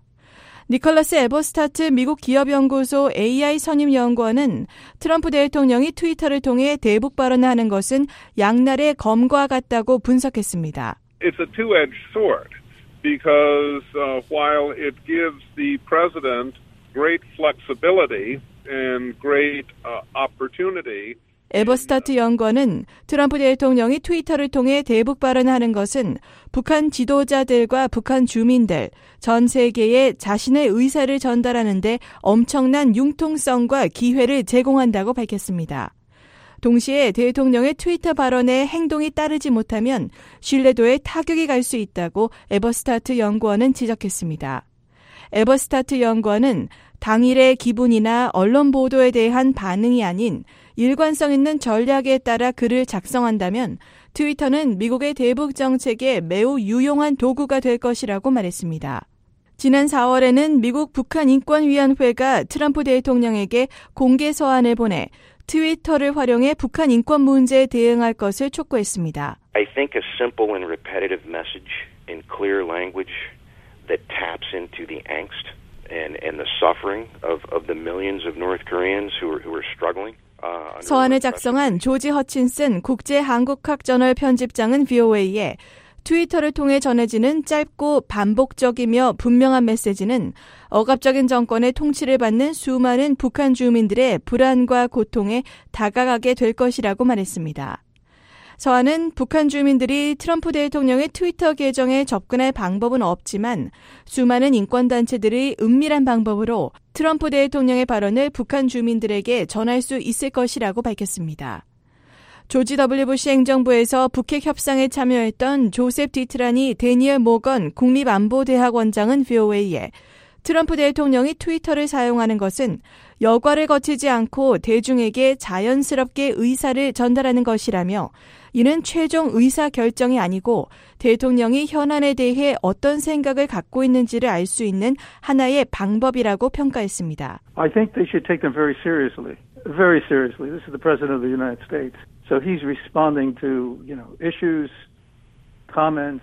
니콜라스 에버스타트 미국 기업연구소 AI 선임연구원은 트럼프 대통령이 트위터를 통해 대북 발언을 하는 것은 양날의 검과 같다고 분석했습니다. It's a two-edged sword because while it gives the president great flexibility and great opportunity. 에버스타트 연구원은 트럼프 대통령이 트위터를 통해 대북 발언하는 것은 북한 지도자들과 북한 주민들, 전 세계에 자신의 의사를 전달하는 데 엄청난 융통성과 기회를 제공한다고 밝혔습니다. 동시에 대통령의 트위터 발언에 행동이 따르지 못하면 신뢰도에 타격이 갈 수 있다고 에버스타트 연구원은 지적했습니다. 에버스타트 연구원은 당일의 기분이나 언론 보도에 대한 반응이 아닌 일관성 있는 전략에 따라 글을 작성한다면 트위터는 미국의 대북 정책에 매우 유용한 도구가 될 것이라고 말했습니다. 지난 4월에는 미국 북한인권위원회가 트럼프 대통령에게 공개 서한을 보내 트위터를 활용해 북한 인권 문제에 대응할 것을 촉구했습니다. I think a simple and repetitive message in clear language that taps into the angst and the suffering of the millions of North Koreans who are struggling. 서한을 작성한 조지 허친슨 국제한국학저널 편집장은 VOA에 트위터를 통해 전해지는 짧고 반복적이며 분명한 메시지는 억압적인 정권의 통치를 받는 수많은 북한 주민들의 불안과 고통에 다가가게 될 것이라고 말했습니다. 서한은 북한 주민들이 트럼프 대통령의 트위터 계정에 접근할 방법은 없지만 수많은 인권단체들이 은밀한 방법으로 트럼프 대통령의 발언을 북한 주민들에게 전할 수 있을 것이라고 밝혔습니다. 조지 W. 부시 행정부에서 북핵 협상에 참여했던 조셉 디트라니 데니얼 모건 국립안보대학원장은 VOA에 트럼프 대통령이 트위터를 사용하는 것은 여과를 거치지 않고 대중에게 자연스럽게 의사를 전달하는 것이라며 이는 최종 의사 결정이 아니고 대통령이 현안에 대해 어떤 생각을 갖고 있는지를 알 수 있는 하나의 방법이라고 평가했습니다. I think they should take them very seriously. Very seriously. This is the President of the United States. So he's responding to, issues, comments.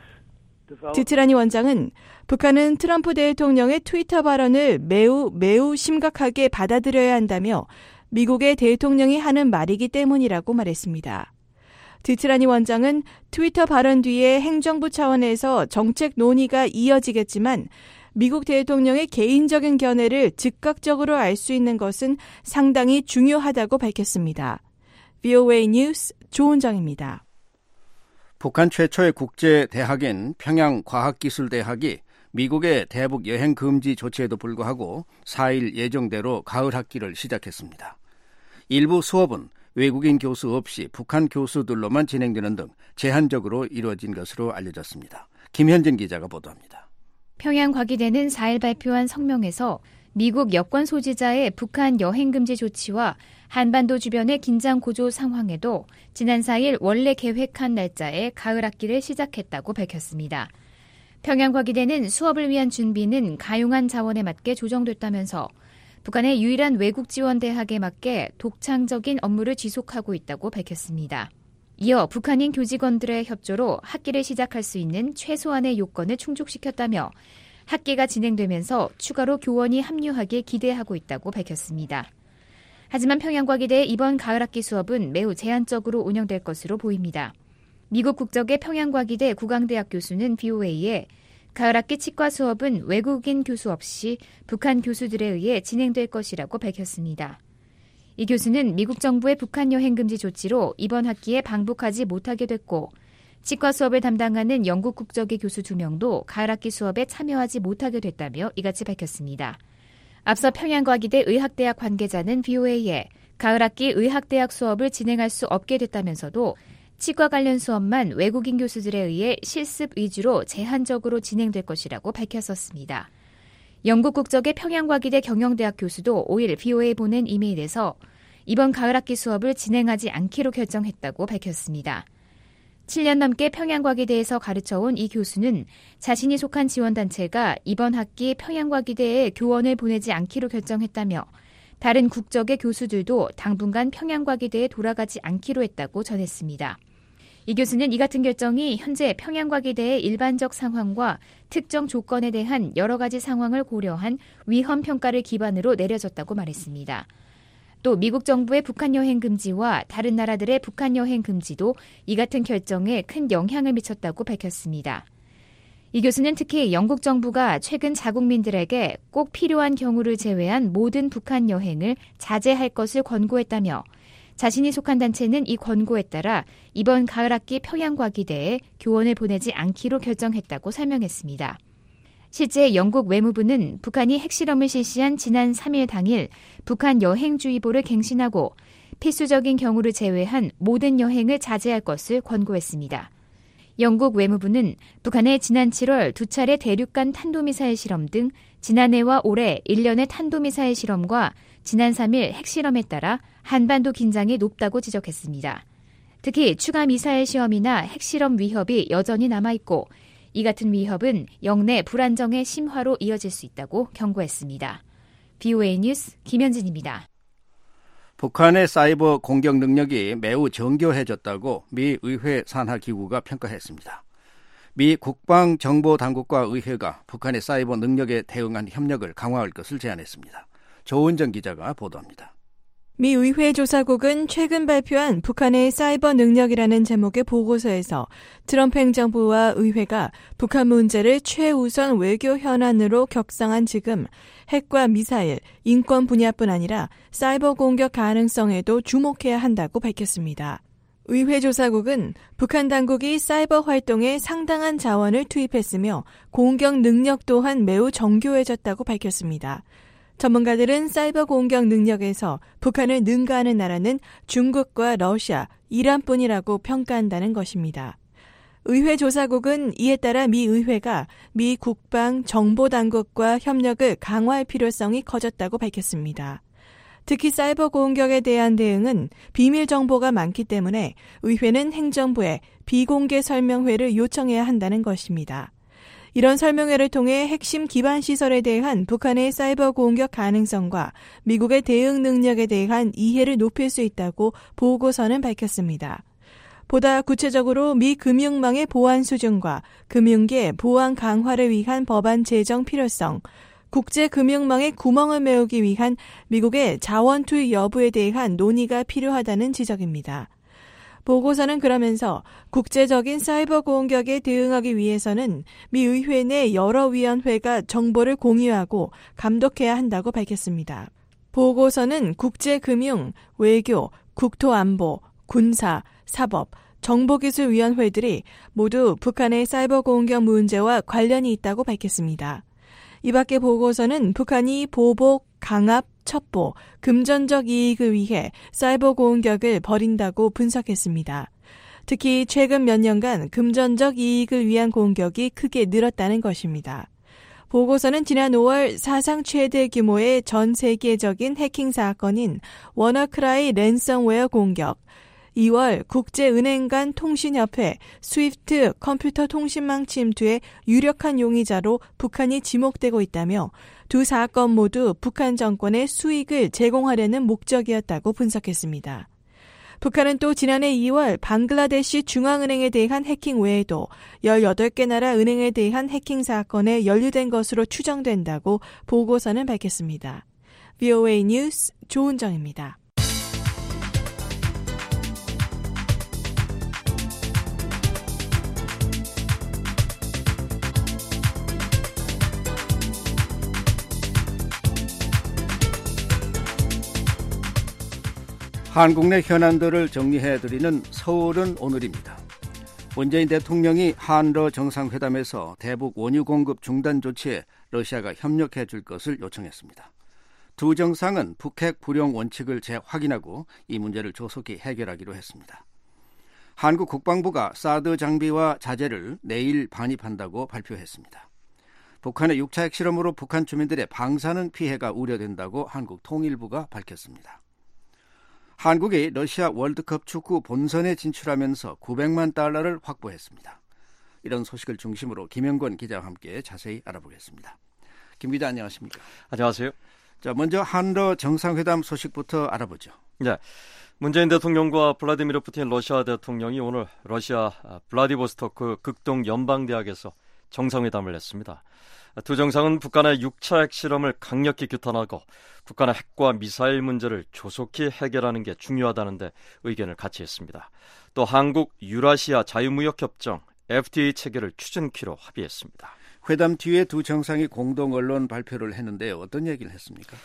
디트라니 원장은 북한은 트럼프 대통령의 트위터 발언을 매우 심각하게 받아들여야 한다며 미국의 대통령이 하는 말이기 때문이라고 말했습니다. 디트라니 원장은 트위터 발언 뒤에 행정부 차원에서 정책 논의가 이어지겠지만 미국 대통령의 개인적인 견해를 즉각적으로 알 수 있는 것은 상당히 중요하다고 밝혔습니다. VOA 뉴스 조은정입니다. 북한 최초의 국제대학인 평양과학기술대학이 미국의 대북 여행 금지 조치에도 불구하고 4일 예정대로 가을 학기를 시작했습니다. 일부 수업은 외국인 교수 없이 북한 교수들로만 진행되는 등 제한적으로 이루어진 것으로 알려졌습니다. 김현진 기자가 보도합니다. 평양과기대는 4일 발표한 성명에서 미국 여권 소지자의 북한 여행 금지 조치와 한반도 주변의 긴장 고조 상황에도 지난 4일 원래 계획한 날짜에 가을 학기를 시작했다고 밝혔습니다. 평양과기대는 수업을 위한 준비는 가용한 자원에 맞게 조정됐다면서 북한의 유일한 외국 지원 대학에 맞게 독창적인 업무를 지속하고 있다고 밝혔습니다. 이어 북한인 교직원들의 협조로 학기를 시작할 수 있는 최소한의 요건을 충족시켰다며 학기가 진행되면서 추가로 교원이 합류하길 기대하고 있다고 밝혔습니다. 하지만 평양과기대의 이번 가을 학기 수업은 매우 제한적으로 운영될 것으로 보입니다. 미국 국적의 평양과기대 국왕대학 교수는 VOA에 가을 학기 치과 수업은 외국인 교수 없이 북한 교수들에 의해 진행될 것이라고 밝혔습니다. 이 교수는 미국 정부의 북한 여행 금지 조치로 이번 학기에 방북하지 못하게 됐고 치과 수업을 담당하는 영국 국적의 교수 2명도 가을 학기 수업에 참여하지 못하게 됐다며 이같이 밝혔습니다. 앞서 평양과기대 의학대학 관계자는 VOA에 가을 학기 의학대학 수업을 진행할 수 없게 됐다면서도 치과 관련 수업만 외국인 교수들에 의해 실습 위주로 제한적으로 진행될 것이라고 밝혔었습니다. 영국 국적의 평양과기대 경영대학 교수도 5일 VOA에 보낸 이메일에서 이번 가을 학기 수업을 진행하지 않기로 결정했다고 밝혔습니다. 7년 넘게 평양과기대에서 가르쳐온 이 교수는 자신이 속한 지원단체가 이번 학기 평양과기대에 교원을 보내지 않기로 결정했다며 다른 국적의 교수들도 당분간 평양과기대에 돌아가지 않기로 했다고 전했습니다. 이 교수는 이 같은 결정이 현재 평양과기대의 일반적 상황과 특정 조건에 대한 여러 가지 상황을 고려한 위험 평가를 기반으로 내려졌다고 말했습니다. 또 미국 정부의 북한 여행 금지와 다른 나라들의 북한 여행 금지도 이 같은 결정에 큰 영향을 미쳤다고 밝혔습니다. 이 교수는 특히 영국 정부가 최근 자국민들에게 꼭 필요한 경우를 제외한 모든 북한 여행을 자제할 것을 권고했다며 자신이 속한 단체는 이 권고에 따라 이번 가을 학기 평양과기대에 교원을 보내지 않기로 결정했다고 설명했습니다. 실제 영국 외무부는 북한이 핵실험을 실시한 지난 3일 당일 북한 여행주의보를 갱신하고 필수적인 경우를 제외한 모든 여행을 자제할 것을 권고했습니다. 영국 외무부는 북한의 지난 7월 2차례 대륙간 탄도미사일 실험 등 지난해와 올해 1년의 탄도미사일 실험과 지난 3일 핵실험에 따라 한반도 긴장이 높다고 지적했습니다. 특히 추가 미사일 시험이나 핵실험 위협이 여전히 남아있고 이 같은 위협은 영내 불안정의 심화로 이어질 수 있다고 경고했습니다. VOA 뉴스 김현진입니다. 북한의 사이버 공격 능력이 매우 정교해졌다고 미 의회 산하기구가 평가했습니다. 미 국방정보당국과 의회가 북한의 사이버 능력에 대응한 협력을 강화할 것을 제안했습니다. 조은정 기자가 보도합니다. 미 의회 조사국은 최근 발표한 북한의 사이버 능력이라는 제목의 보고서에서 트럼프 행정부와 의회가 북한 문제를 최우선 외교 현안으로 격상한 지금 핵과 미사일, 인권 분야뿐 아니라 사이버 공격 가능성에도 주목해야 한다고 밝혔습니다. 의회 조사국은 북한 당국이 사이버 활동에 상당한 자원을 투입했으며 공격 능력 또한 매우 정교해졌다고 밝혔습니다. 전문가들은 사이버 공격 능력에서 북한을 능가하는 나라는 중국과 러시아, 이란뿐이라고 평가한다는 것입니다. 의회 조사국은 이에 따라 미 의회가 미 국방 정보당국과 협력을 강화할 필요성이 커졌다고 밝혔습니다. 특히 사이버 공격에 대한 대응은 비밀 정보가 많기 때문에 의회는 행정부에 비공개 설명회를 요청해야 한다는 것입니다. 이런 설명회를 통해 핵심 기반 시설에 대한 북한의 사이버 공격 가능성과 미국의 대응 능력에 대한 이해를 높일 수 있다고 보고서는 밝혔습니다. 보다 구체적으로 미 금융망의 보안 수준과 금융계 보안 강화를 위한 법안 제정 필요성, 국제 금융망의 구멍을 메우기 위한 미국의 자원 투입 여부에 대한 논의가 필요하다는 지적입니다. 보고서는 그러면서 국제적인 사이버 공격에 대응하기 위해서는 미 의회 내 여러 위원회가 정보를 공유하고 감독해야 한다고 밝혔습니다. 보고서는 국제금융, 외교, 국토안보, 군사, 사법, 정보기술위원회들이 모두 북한의 사이버 공격 문제와 관련이 있다고 밝혔습니다. 이 밖에 보고서는 북한이 보복, 강압, 첩보, 금전적 이익을 위해 사이버 공격을 벌인다고 분석했습니다. 특히 최근 몇 년간 금전적 이익을 위한 공격이 크게 늘었다는 것입니다. 보고서는 지난 5월 사상 최대 규모의 전 세계적인 해킹 사건인 워너크라이 랜섬웨어 공격, 2월 국제은행 간 통신협회 스위프트 컴퓨터 통신망 침투의 유력한 용의자로 북한이 지목되고 있다며 두 사건 모두 북한 정권의 수익을 제공하려는 목적이었다고 분석했습니다. 북한은 또 지난해 2월 방글라데시 중앙은행에 대한 해킹 외에도 18개 나라 은행에 대한 해킹 사건에 연루된 것으로 추정된다고 보고서는 밝혔습니다. VOA 뉴스 조은정입니다. 한국 내 현안들을 정리해드리는 서울은 오늘입니다. 문재인 대통령이 한러 정상회담에서 대북 원유 공급 중단 조치에 러시아가 협력해 줄 것을 요청했습니다. 두 정상은 북핵 불용 원칙을 재확인하고 이 문제를 조속히 해결하기로 했습니다. 한국 국방부가 사드 장비와 자재를 내일 반입한다고 발표했습니다. 북한의 6차 핵실험으로 북한 주민들의 방사능 피해가 우려된다고 한국 통일부가 밝혔습니다. 한국이 러시아 월드컵 축구 본선에 진출하면서 900만 달러를 확보했습니다. 이런 소식을 중심으로 김영권 기자와 함께 자세히 알아보겠습니다. 김 기자 안녕하십니까? 안녕하세요. 자, 먼저 한러 정상회담 소식부터 알아보죠. 네, 문재인 대통령과 블라디미르 푸틴 러시아 대통령이 오늘 러시아 블라디보스토크 극동 연방대학에서 정상회담을 했습니다. 두 정상은 북한의 6차 핵실험을 강력히 규탄하고 북한의 핵과 미사일 문제를 조속히 해결하는 게 중요하다는 데 의견을 같이 했습니다. 또 한국 유라시아 자유무역협정 FTA 체결을 추진키로 합의했습니다. 회담 뒤에 두 정상이 공동 언론 발표를 했는데 어떤 얘기를 했습니까?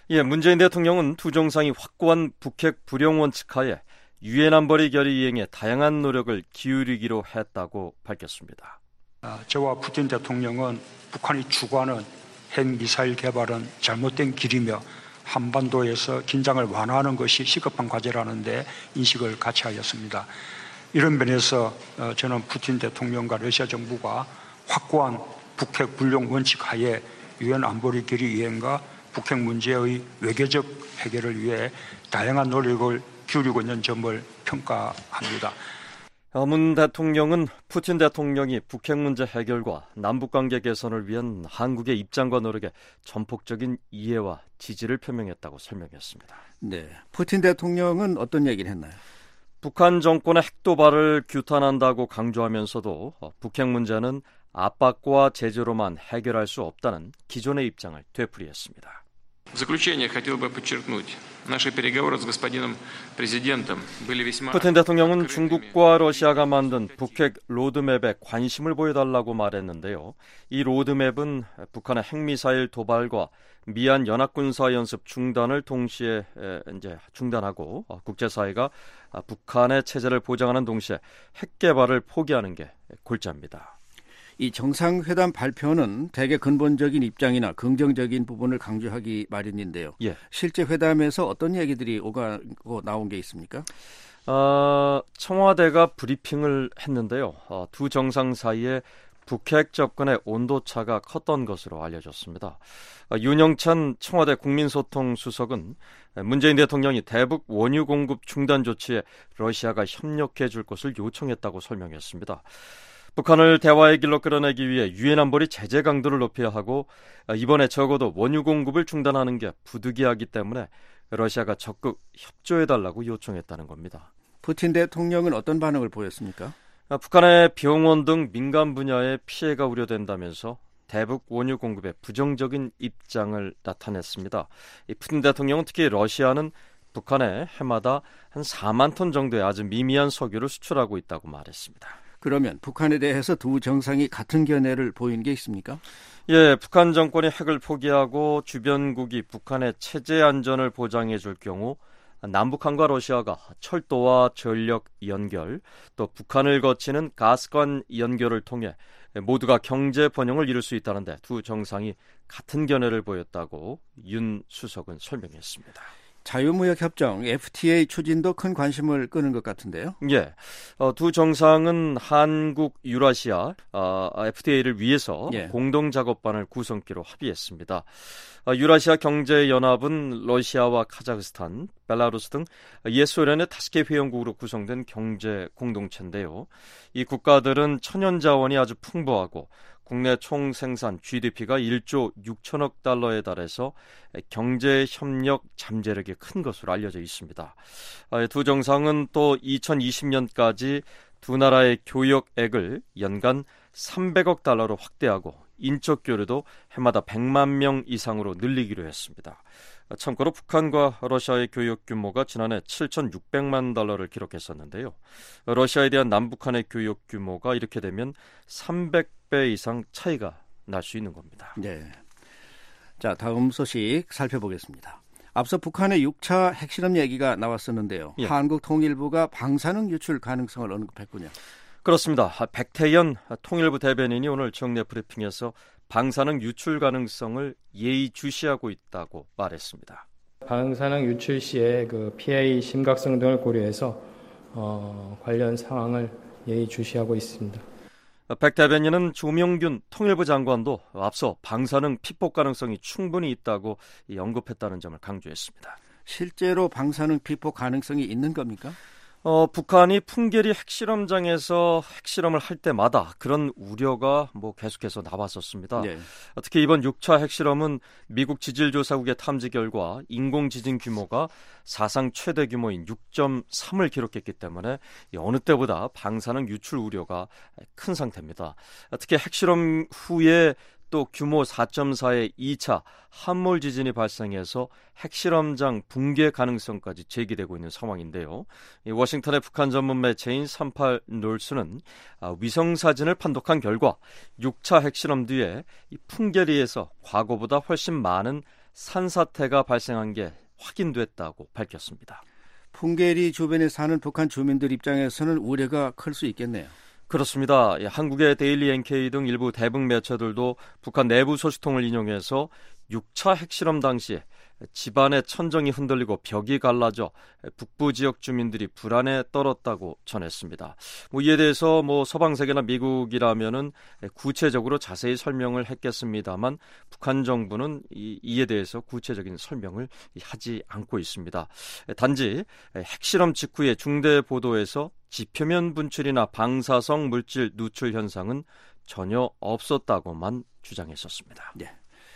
예, 문재인 대통령은 두 정상이 확고한 북핵 불용 원칙하에 유엔 안보리 결의 이행에 다양한 노력을 기울이기로 했다고 밝혔습니다. 저와 푸틴 대통령은 북한이 추구하는 핵미사일 개발은 잘못된 길이며 한반도에서 긴장을 완화하는 것이 시급한 과제라는 데 인식을 같이 하였습니다. 이런 면에서 저는 푸틴 대통령과 러시아 정부가 확고한 북핵 불용 원칙 하에 유엔 안보리 결의 이행과 북핵 문제의 외교적 해결을 위해 다양한 노력을 기울이고 있는 점을 평가합니다. 문 대통령은 푸틴 대통령이 북핵 문제 해결과 남북관계 개선을 위한 한국의 입장과 노력에 전폭적인 이해와 지지를 표명했다고 설명했습니다. 네, 푸틴 대통령은 어떤 얘기를 했나요? 북한 정권의 핵도발을 규탄한다고 강조하면서도 북핵 문제는 압박과 제재로만 해결할 수 없다는 기존의 입장을 되풀이했습니다. 푸틴 대통령은 중국과 러시아가 만든 북핵 로드맵에 관심을 보여달라고 말했는데요. 이 로드맵은 북한의 핵미사일 도발과 미한 연합군사연습 중단을 동시에 중단하고 국제사회가 북한의 체제를 보장하는 동시에 핵 개발을 포기하는 게 골자입니다. 이 정상회담 발표는 대개 근본적인 입장이나 긍정적인 부분을 강조하기 마련인데요. 예. 실제 회담에서 어떤 얘기들이 오가고 나온 게 있습니까? 청와대가 브리핑을 했는데요. 두 정상 사이에 북핵 접근의 온도차가 컸던 것으로 알려졌습니다. 윤영찬 청와대 국민소통 수석은 문재인 대통령이 대북 원유 공급 중단 조치에 러시아가 협력해 줄 것을 요청했다고 설명했습니다. 북한을 대화의 길로 끌어내기 위해 유엔 안보리 제재 강도를 높여야 하고 이번에 적어도 원유 공급을 중단하는 게 부득이하기 때문에 러시아가 적극 협조해달라고 요청했다는 겁니다. 푸틴 대통령은 어떤 반응을 보였습니까? 북한의 병원 등 민간 분야에 피해가 우려된다면서 대북 원유 공급에 부정적인 입장을 나타냈습니다. 푸틴 대통령은 특히 러시아는 북한에 해마다 한 4만 톤 정도의 아주 미미한 석유를 수출하고 있다고 말했습니다. 그러면 북한에 대해서 두 정상이 같은 견해를 보인 게 있습니까? 예, 북한 정권이 핵을 포기하고 주변국이 북한의 체제 안전을 보장해 줄 경우 남북한과 러시아가 철도와 전력 연결, 또 북한을 거치는 가스관 연결을 통해 모두가 경제 번영을 이룰 수 있다는데 두 정상이 같은 견해를 보였다고 윤 수석은 설명했습니다. 자유무역협정 FTA 추진도 큰 관심을 끄는 것 같은데요. 예, 두 정상은 한국 유라시아 FTA를 위해서 공동작업반을 구성키로 합의했습니다. 유라시아 경제연합은 러시아와 카자흐스탄, 벨라루스 등 옛 소련의 5개 회원국으로 구성된 경제 공동체인데요. 이 국가들은 천연자원이 아주 풍부하고 국내 총생산 GDP가 1조 6천억 달러에 달해서 경제협력 잠재력이 큰 것으로 알려져 있습니다. 두 정상은 또 2020년까지 두 나라의 교역액을 연간 300억 달러로 확대하고 인적 교류도 해마다 100만 명 이상으로 늘리기로 했습니다. 참고로 북한과 러시아의 교역 규모가 지난해 7,600만 달러를 기록했었는데요. 러시아에 대한 남북한의 교역 규모가 이렇게 되면 300배 이상 차이가 날 수 있는 겁니다. 네. 자, 다음 소식 살펴보겠습니다. 앞서 북한의 6차 핵실험 얘기가 나왔었는데요. 예. 한국통일부가 방사능 유출 가능성을 언급했군요. 그렇습니다. 백태현 통일부 대변인이 오늘 정례 브리핑에서 방사능 유출 가능성을 예의주시하고 있다고 말했습니다. 방사능 유출 시에 그 피해의 심각성 등을 고려해서 관련 상황을 예의주시하고 있습니다. 백 대변인은 조명균 통일부 장관도 앞서 방사능 피폭 가능성이 충분히 있다고 언급했다는 점을 강조했습니다. 실제로 방사능 피폭 가능성이 있는 겁니까? 북한이 풍계리 핵실험장에서 핵실험을 할 때마다 그런 우려가 계속해서 나왔었습니다. 네. 특히 이번 6차 핵실험은 미국 지질조사국의 탐지 결과 인공지진 규모가 사상 최대 규모인 6.3을 기록했기 때문에 어느 때보다 방사능 유출 우려가 큰 상태입니다. 특히 핵실험 후에 또 규모 4.4의 2차 함몰 지진이 발생해서 핵실험장 붕괴 가능성까지 제기되고 있는 상황인데요. 워싱턴의 북한 전문 매체인 38 놀스는 위성사진을 판독한 결과 6차 핵실험 뒤에 이 풍계리에서 과거보다 훨씬 많은 산사태가 발생한 게 확인됐다고 밝혔습니다. 풍계리 주변에 사는 북한 주민들 입장에서는 우려가 클 수 있겠네요. 그렇습니다. 한국의 데일리 NK 등 일부 대북 매체들도 북한 내부 소식통을 인용해서 6차 핵실험 당시 집안의 천정이 흔들리고 벽이 갈라져 북부 지역 주민들이 불안에 떨었다고 전했습니다. 이에 대해서 서방 세계나 미국이라면은 구체적으로 자세히 설명을 했겠습니다만 북한 정부는 이에 대해서 구체적인 설명을 하지 않고 있습니다. 단지 핵실험 직후의 중대 보도에서 지표면 분출이나 방사성 물질 누출 현상은 전혀 없었다고만 주장했었습니다. 네.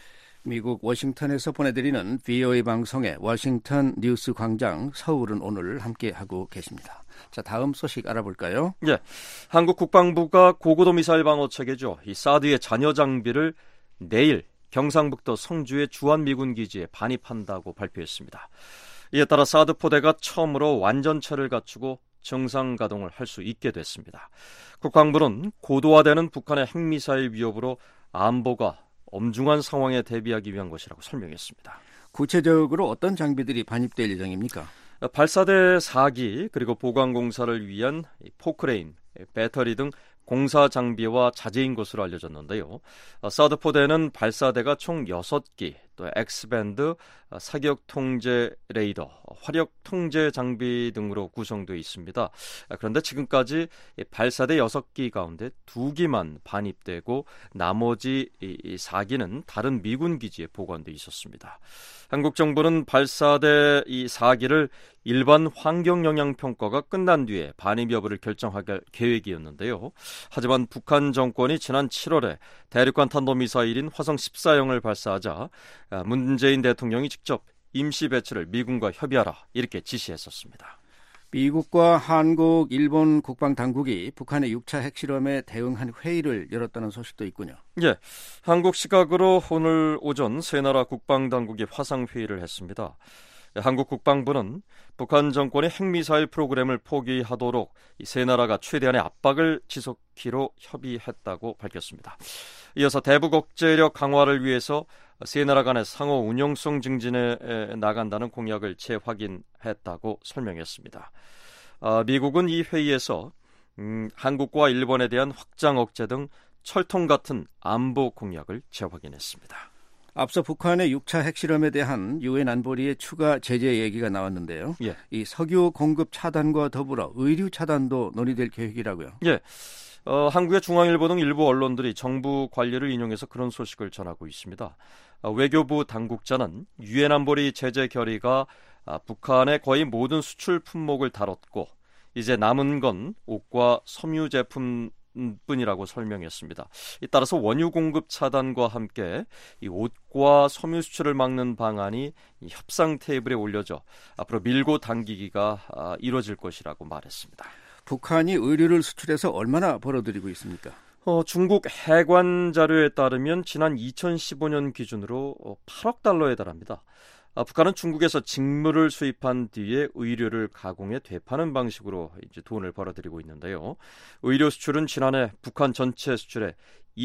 미국 워싱턴에서 보내드리는 VOA 방송의 워싱턴 뉴스 광장 서울은 오늘 함께하고 계십니다. 자, 다음 소식 알아볼까요? 예, 한국 국방부가 고고도 미사일 방어 체계죠. 이 사드의 잔여 장비를 내일 경상북도 성주의 주한미군 기지에 반입한다고 발표했습니다. 이에 따라 사드 포대가 처음으로 완전체를 갖추고 정상 가동을 할 수 있게 됐습니다. 국방부는 고도화되는 북한의 핵미사일 위협으로 안보가 엄중한 상황에 대비하기 위한 것이라고 설명했습니다. 구체적으로 어떤 장비들이 반입될 예정입니까? 발사대 4기 그리고 보관공사를 위한 포크레인, 배터리 등 공사 장비와 자재인 것으로 알려졌는데요. 사드 포대는 발사대가 총 6기, 또 X밴드, 사격 통제 레이더, 화력 통제 장비 등으로 구성되어 있습니다. 그런데 지금까지 발사대 6기 가운데 2기만 반입되고 나머지 4기는 다른 미군 기지에 보관되어 있었습니다. 한국 정부는 발사대 이 4기를 일반 환경영향평가가 끝난 뒤에 반입 여부를 결정할 계획이었는데요. 하지만 북한 정권이 지난 7월에 대륙간 탄도미사일인 화성 14형을 발사하자 문재인 대통령이 직접 임시 배치를 미군과 협의하라 이렇게 지시했었습니다. 미국과 한국, 일본 국방당국이 북한의 6차 핵실험에 대응한 회의를 열었다는 소식도 있군요. 예, 한국 시각으로 오늘 오전 세 나라 국방당국이 화상회의를 했습니다. 한국 국방부는 북한 정권의 핵미사일 프로그램을 포기하도록 이 세 나라가 최대한의 압박을 지속키로 협의했다고 밝혔습니다. 이어서 대북 억제력 강화를 위해서 세 나라 간의 상호 운용성 증진에 나간다는 공약을 재확인했다고 설명했습니다. 미국은 이 회의에서 한국과 일본에 대한 확장 억제 등 철통 같은 안보 공약을 재확인했습니다. 앞서 북한의 6차 핵실험에 대한 유엔 안보리의 추가 제재 얘기가 나왔는데요. 예. 이 석유 공급 차단과 더불어 의류 차단도 논의될 계획이라고요. 예. 한국의 중앙일보 등 일부 언론들이 정부 관리를 인용해서 그런 소식을 전하고 있습니다. 외교부 당국자는 유엔 안보리 제재 결의가 북한의 거의 모든 수출 품목을 다뤘고 이제 남은 건 옷과 섬유 제품 뿐이라고 설명했습니다. 따라서 원유 공급 차단과 함께 이 옷과 섬유 수출을 막는 방안이 이 협상 테이블에 올려져 앞으로 밀고 당기기가 이루어질 것이라고 말했습니다. 북한이 의류를 수출해서 얼마나 벌어들이고 있습니까? 중국 해관 자료에 따르면 지난 2015년 기준으로 8억 달러에 달합니다. 북한은 중국에서 직물을 수입한 뒤에 의류를 가공해 되파는 방식으로 이제 돈을 벌어들이고 있는데요. 의류 수출은 지난해 북한 전체 수출의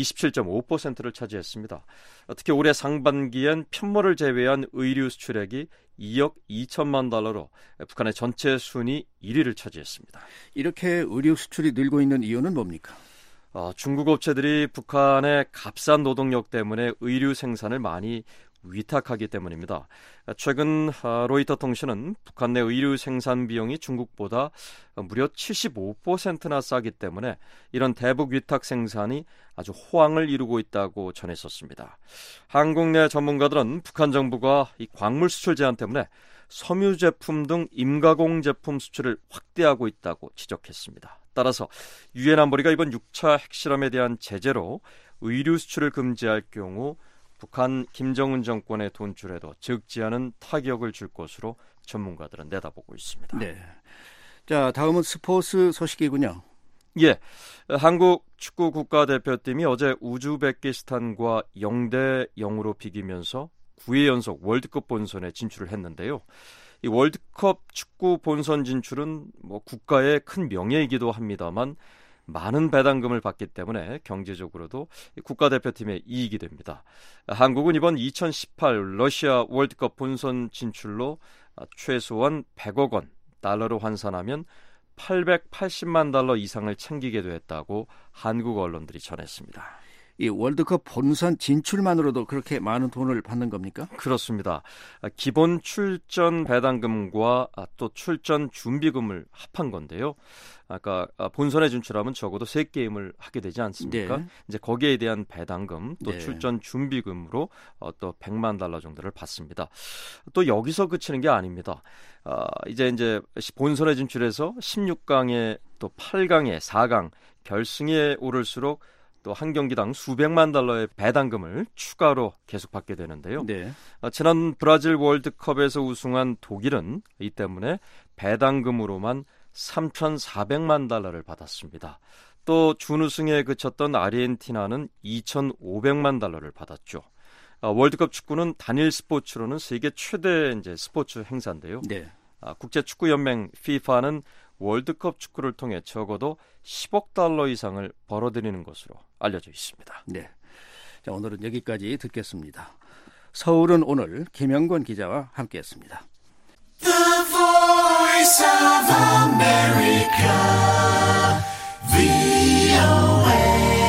27.5%를 차지했습니다. 특히 올해 상반기엔 편모를 제외한 의류 수출액이 2억 2천만 달러로 북한의 전체 순위 1위를 차지했습니다. 이렇게 의류 수출이 늘고 있는 이유는 뭡니까? 중국 업체들이 북한의 값싼 노동력 때문에 의류 생산을 많이 위탁하기 때문입니다. 최근 로이터 통신은 북한 내 의류 생산 비용이 중국보다 무려 75%나 싸기 때문에 이런 대북 위탁 생산이 아주 호황을 이루고 있다고 전했었습니다. 한국 내 전문가들은 북한 정부가 이 광물 수출 제한 때문에 섬유 제품 등 임가공 제품 수출을 확대하고 있다고 지적했습니다. 따라서 유엔 안보리가 이번 6차 핵실험에 대한 제재로 의류 수출을 금지할 경우 북한 김정은 정권의 돈줄에도 적지 않은 타격을 줄 것으로 전문가들은 내다보고 있습니다. 네. 자, 다음은 스포츠 소식이군요. 예, 한국 축구 국가대표팀이 어제 우즈베키스탄과 0대0으로 비기면서 9회 연속 월드컵 본선에 진출을 했는데요. 이 월드컵 축구 본선 진출은 국가의 큰 명예이기도 합니다만 많은 배당금을 받기 때문에 경제적으로도 국가대표팀의 이익이 됩니다. 한국은 이번 2018 러시아 월드컵 본선 진출로 최소한 100억 원 달러로 환산하면 880만 달러 이상을 챙기게 됐다고 한국 언론들이 전했습니다. 이 월드컵 본선 진출만으로도 그렇게 많은 돈을 받는 겁니까? 그렇습니다. 기본 출전 배당금과 또 출전 준비금을 합한 건데요. 아까 본선에 진출하면 적어도 3게임을 하게 되지 않습니까? 네. 이제 거기에 대한 배당금 또 네. 출전 준비금으로 또 100만 달러 정도를 받습니다. 또 여기서 그치는 게 아닙니다. 이제 본선에 진출해서 16강에 또 8강에 4강 결승에 오를수록 또 한 경기당 수백만 달러의 배당금을 추가로 계속 받게 되는데요. 네. 지난 브라질 월드컵에서 우승한 독일은 이 때문에 배당금으로만 3,400만 달러를 받았습니다. 또 준우승에 그쳤던 아르헨티나는 2,500만 달러를 받았죠. 월드컵 축구는 단일 스포츠로는 세계 최대 스포츠 행사인데요. 네. 국제축구연맹 FIFA는 월드컵 축구를 통해 적어도 10억 달러 이상을 벌어들이는 것으로 알려져 있습니다. 네. 자, 오늘은 여기까지 듣겠습니다. 서울은 오늘 김영권 기자와 함께했습니다. The Voice of America, VOA.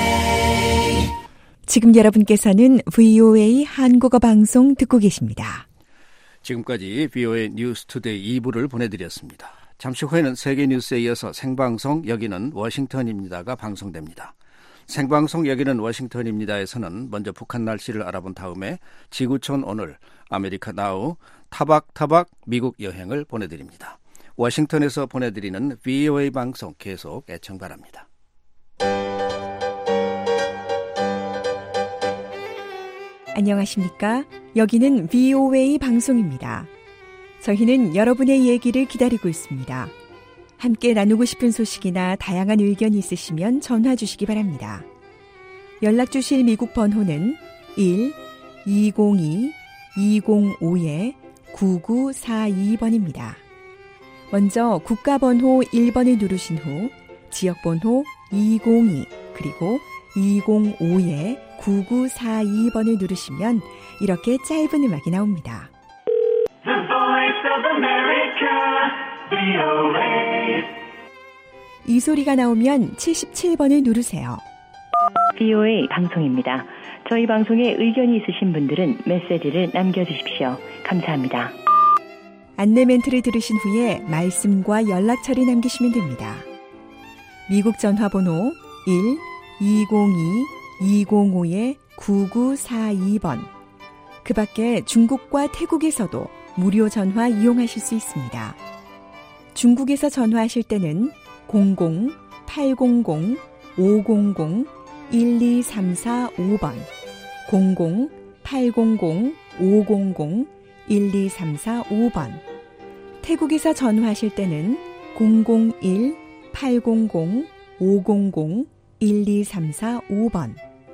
지금 여러분께서는 VOA 한국어 방송 듣고 계십니다. 지금까지 VOA 뉴스 투데이 2부를 보내드렸습니다. 잠시 후에는 세계 뉴스에 이어서 생방송 여기는 워싱턴입니다가 방송됩니다. 생방송 여기는 워싱턴입니다에서는 먼저 북한 날씨를 알아본 다음에 지구촌 오늘, 아메리카 나우, 타박타박 미국 여행을 보내드립니다. 워싱턴에서 보내드리는 VOA 방송 계속 애청 바랍니다. 안녕하십니까? 여기는 VOA 방송입니다. 저희는 여러분의 얘기를 기다리고 있습니다. 함께 나누고 싶은 소식이나 다양한 의견이 있으시면 전화 주시기 바랍니다. 연락 주실 미국 번호는 1-202-205-9942번입니다. 먼저 국가번호 1번을 누르신 후 지역번호 202 그리고 205-9942번을 누르시면 이렇게 짧은 음악이 나옵니다. The Voice of America, VOA. 이 소리가 나오면 77번을 누르세요. VOA 방송입니다. 저희 방송에 의견이 있으신 분들은 메시지를 남겨주십시오. 감사합니다. 안내 멘트를 들으신 후에 말씀과 연락처를 남기시면 됩니다. 미국 전화번호 1-202-205-9942번. 그 밖에 중국과 태국에서도 무료 전화 이용하실 수 있습니다. 중국에서 전화하실 때는 00-800-500-12345번 00-800-500-12345번 태국에서 전화하실 때는 001-800-500-12345번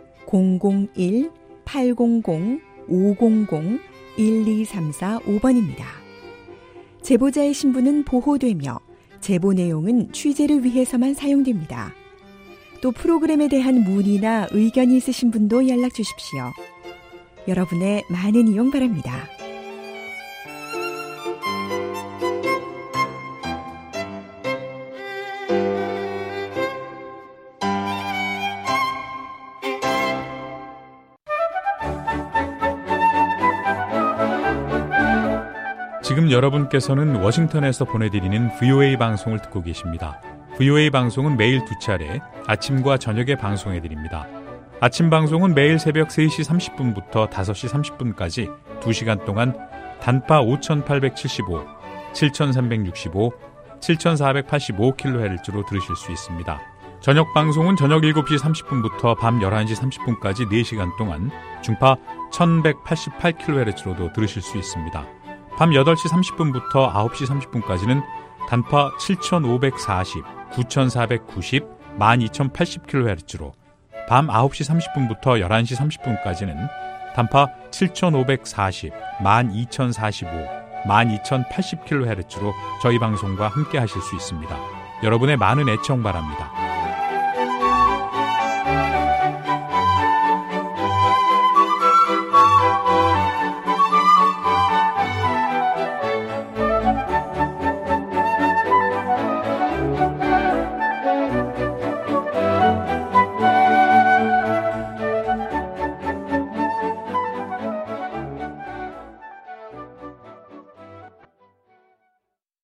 001-800-500-12345번입니다. 제보자의 신분은 보호되며 제보 내용은 취재를 위해서만 사용됩니다. 또 프로그램에 대한 문의나 의견이 있으신 분도 연락 주십시오. 여러분의 많은 이용 바랍니다. 지금 여러분께서는 워싱턴에서 보내드리는 VOA 방송을 듣고 계십니다. VOA 방송은 매일 2차례 아침과 저녁에 방송해드립니다. 아침 방송은 매일 새벽 3시 30분부터 5시 30분까지 2시간 동안 단파 5875, 7365, 7485kHz로 들으실 수 있습니다. 저녁 방송은 저녁 7시 30분부터 밤 11시 30분까지 4시간 동안 중파 1188kHz로도 들으실 수 있습니다. 밤 8시 30분부터 9시 30분까지는 단파 7540, 9490, 12080kHz로 밤 9시 30분부터 11시 30분까지는 단파 7540, 12045, 12080kHz로 저희 방송과 함께 하실 수 있습니다. 여러분의 많은 애청 바랍니다.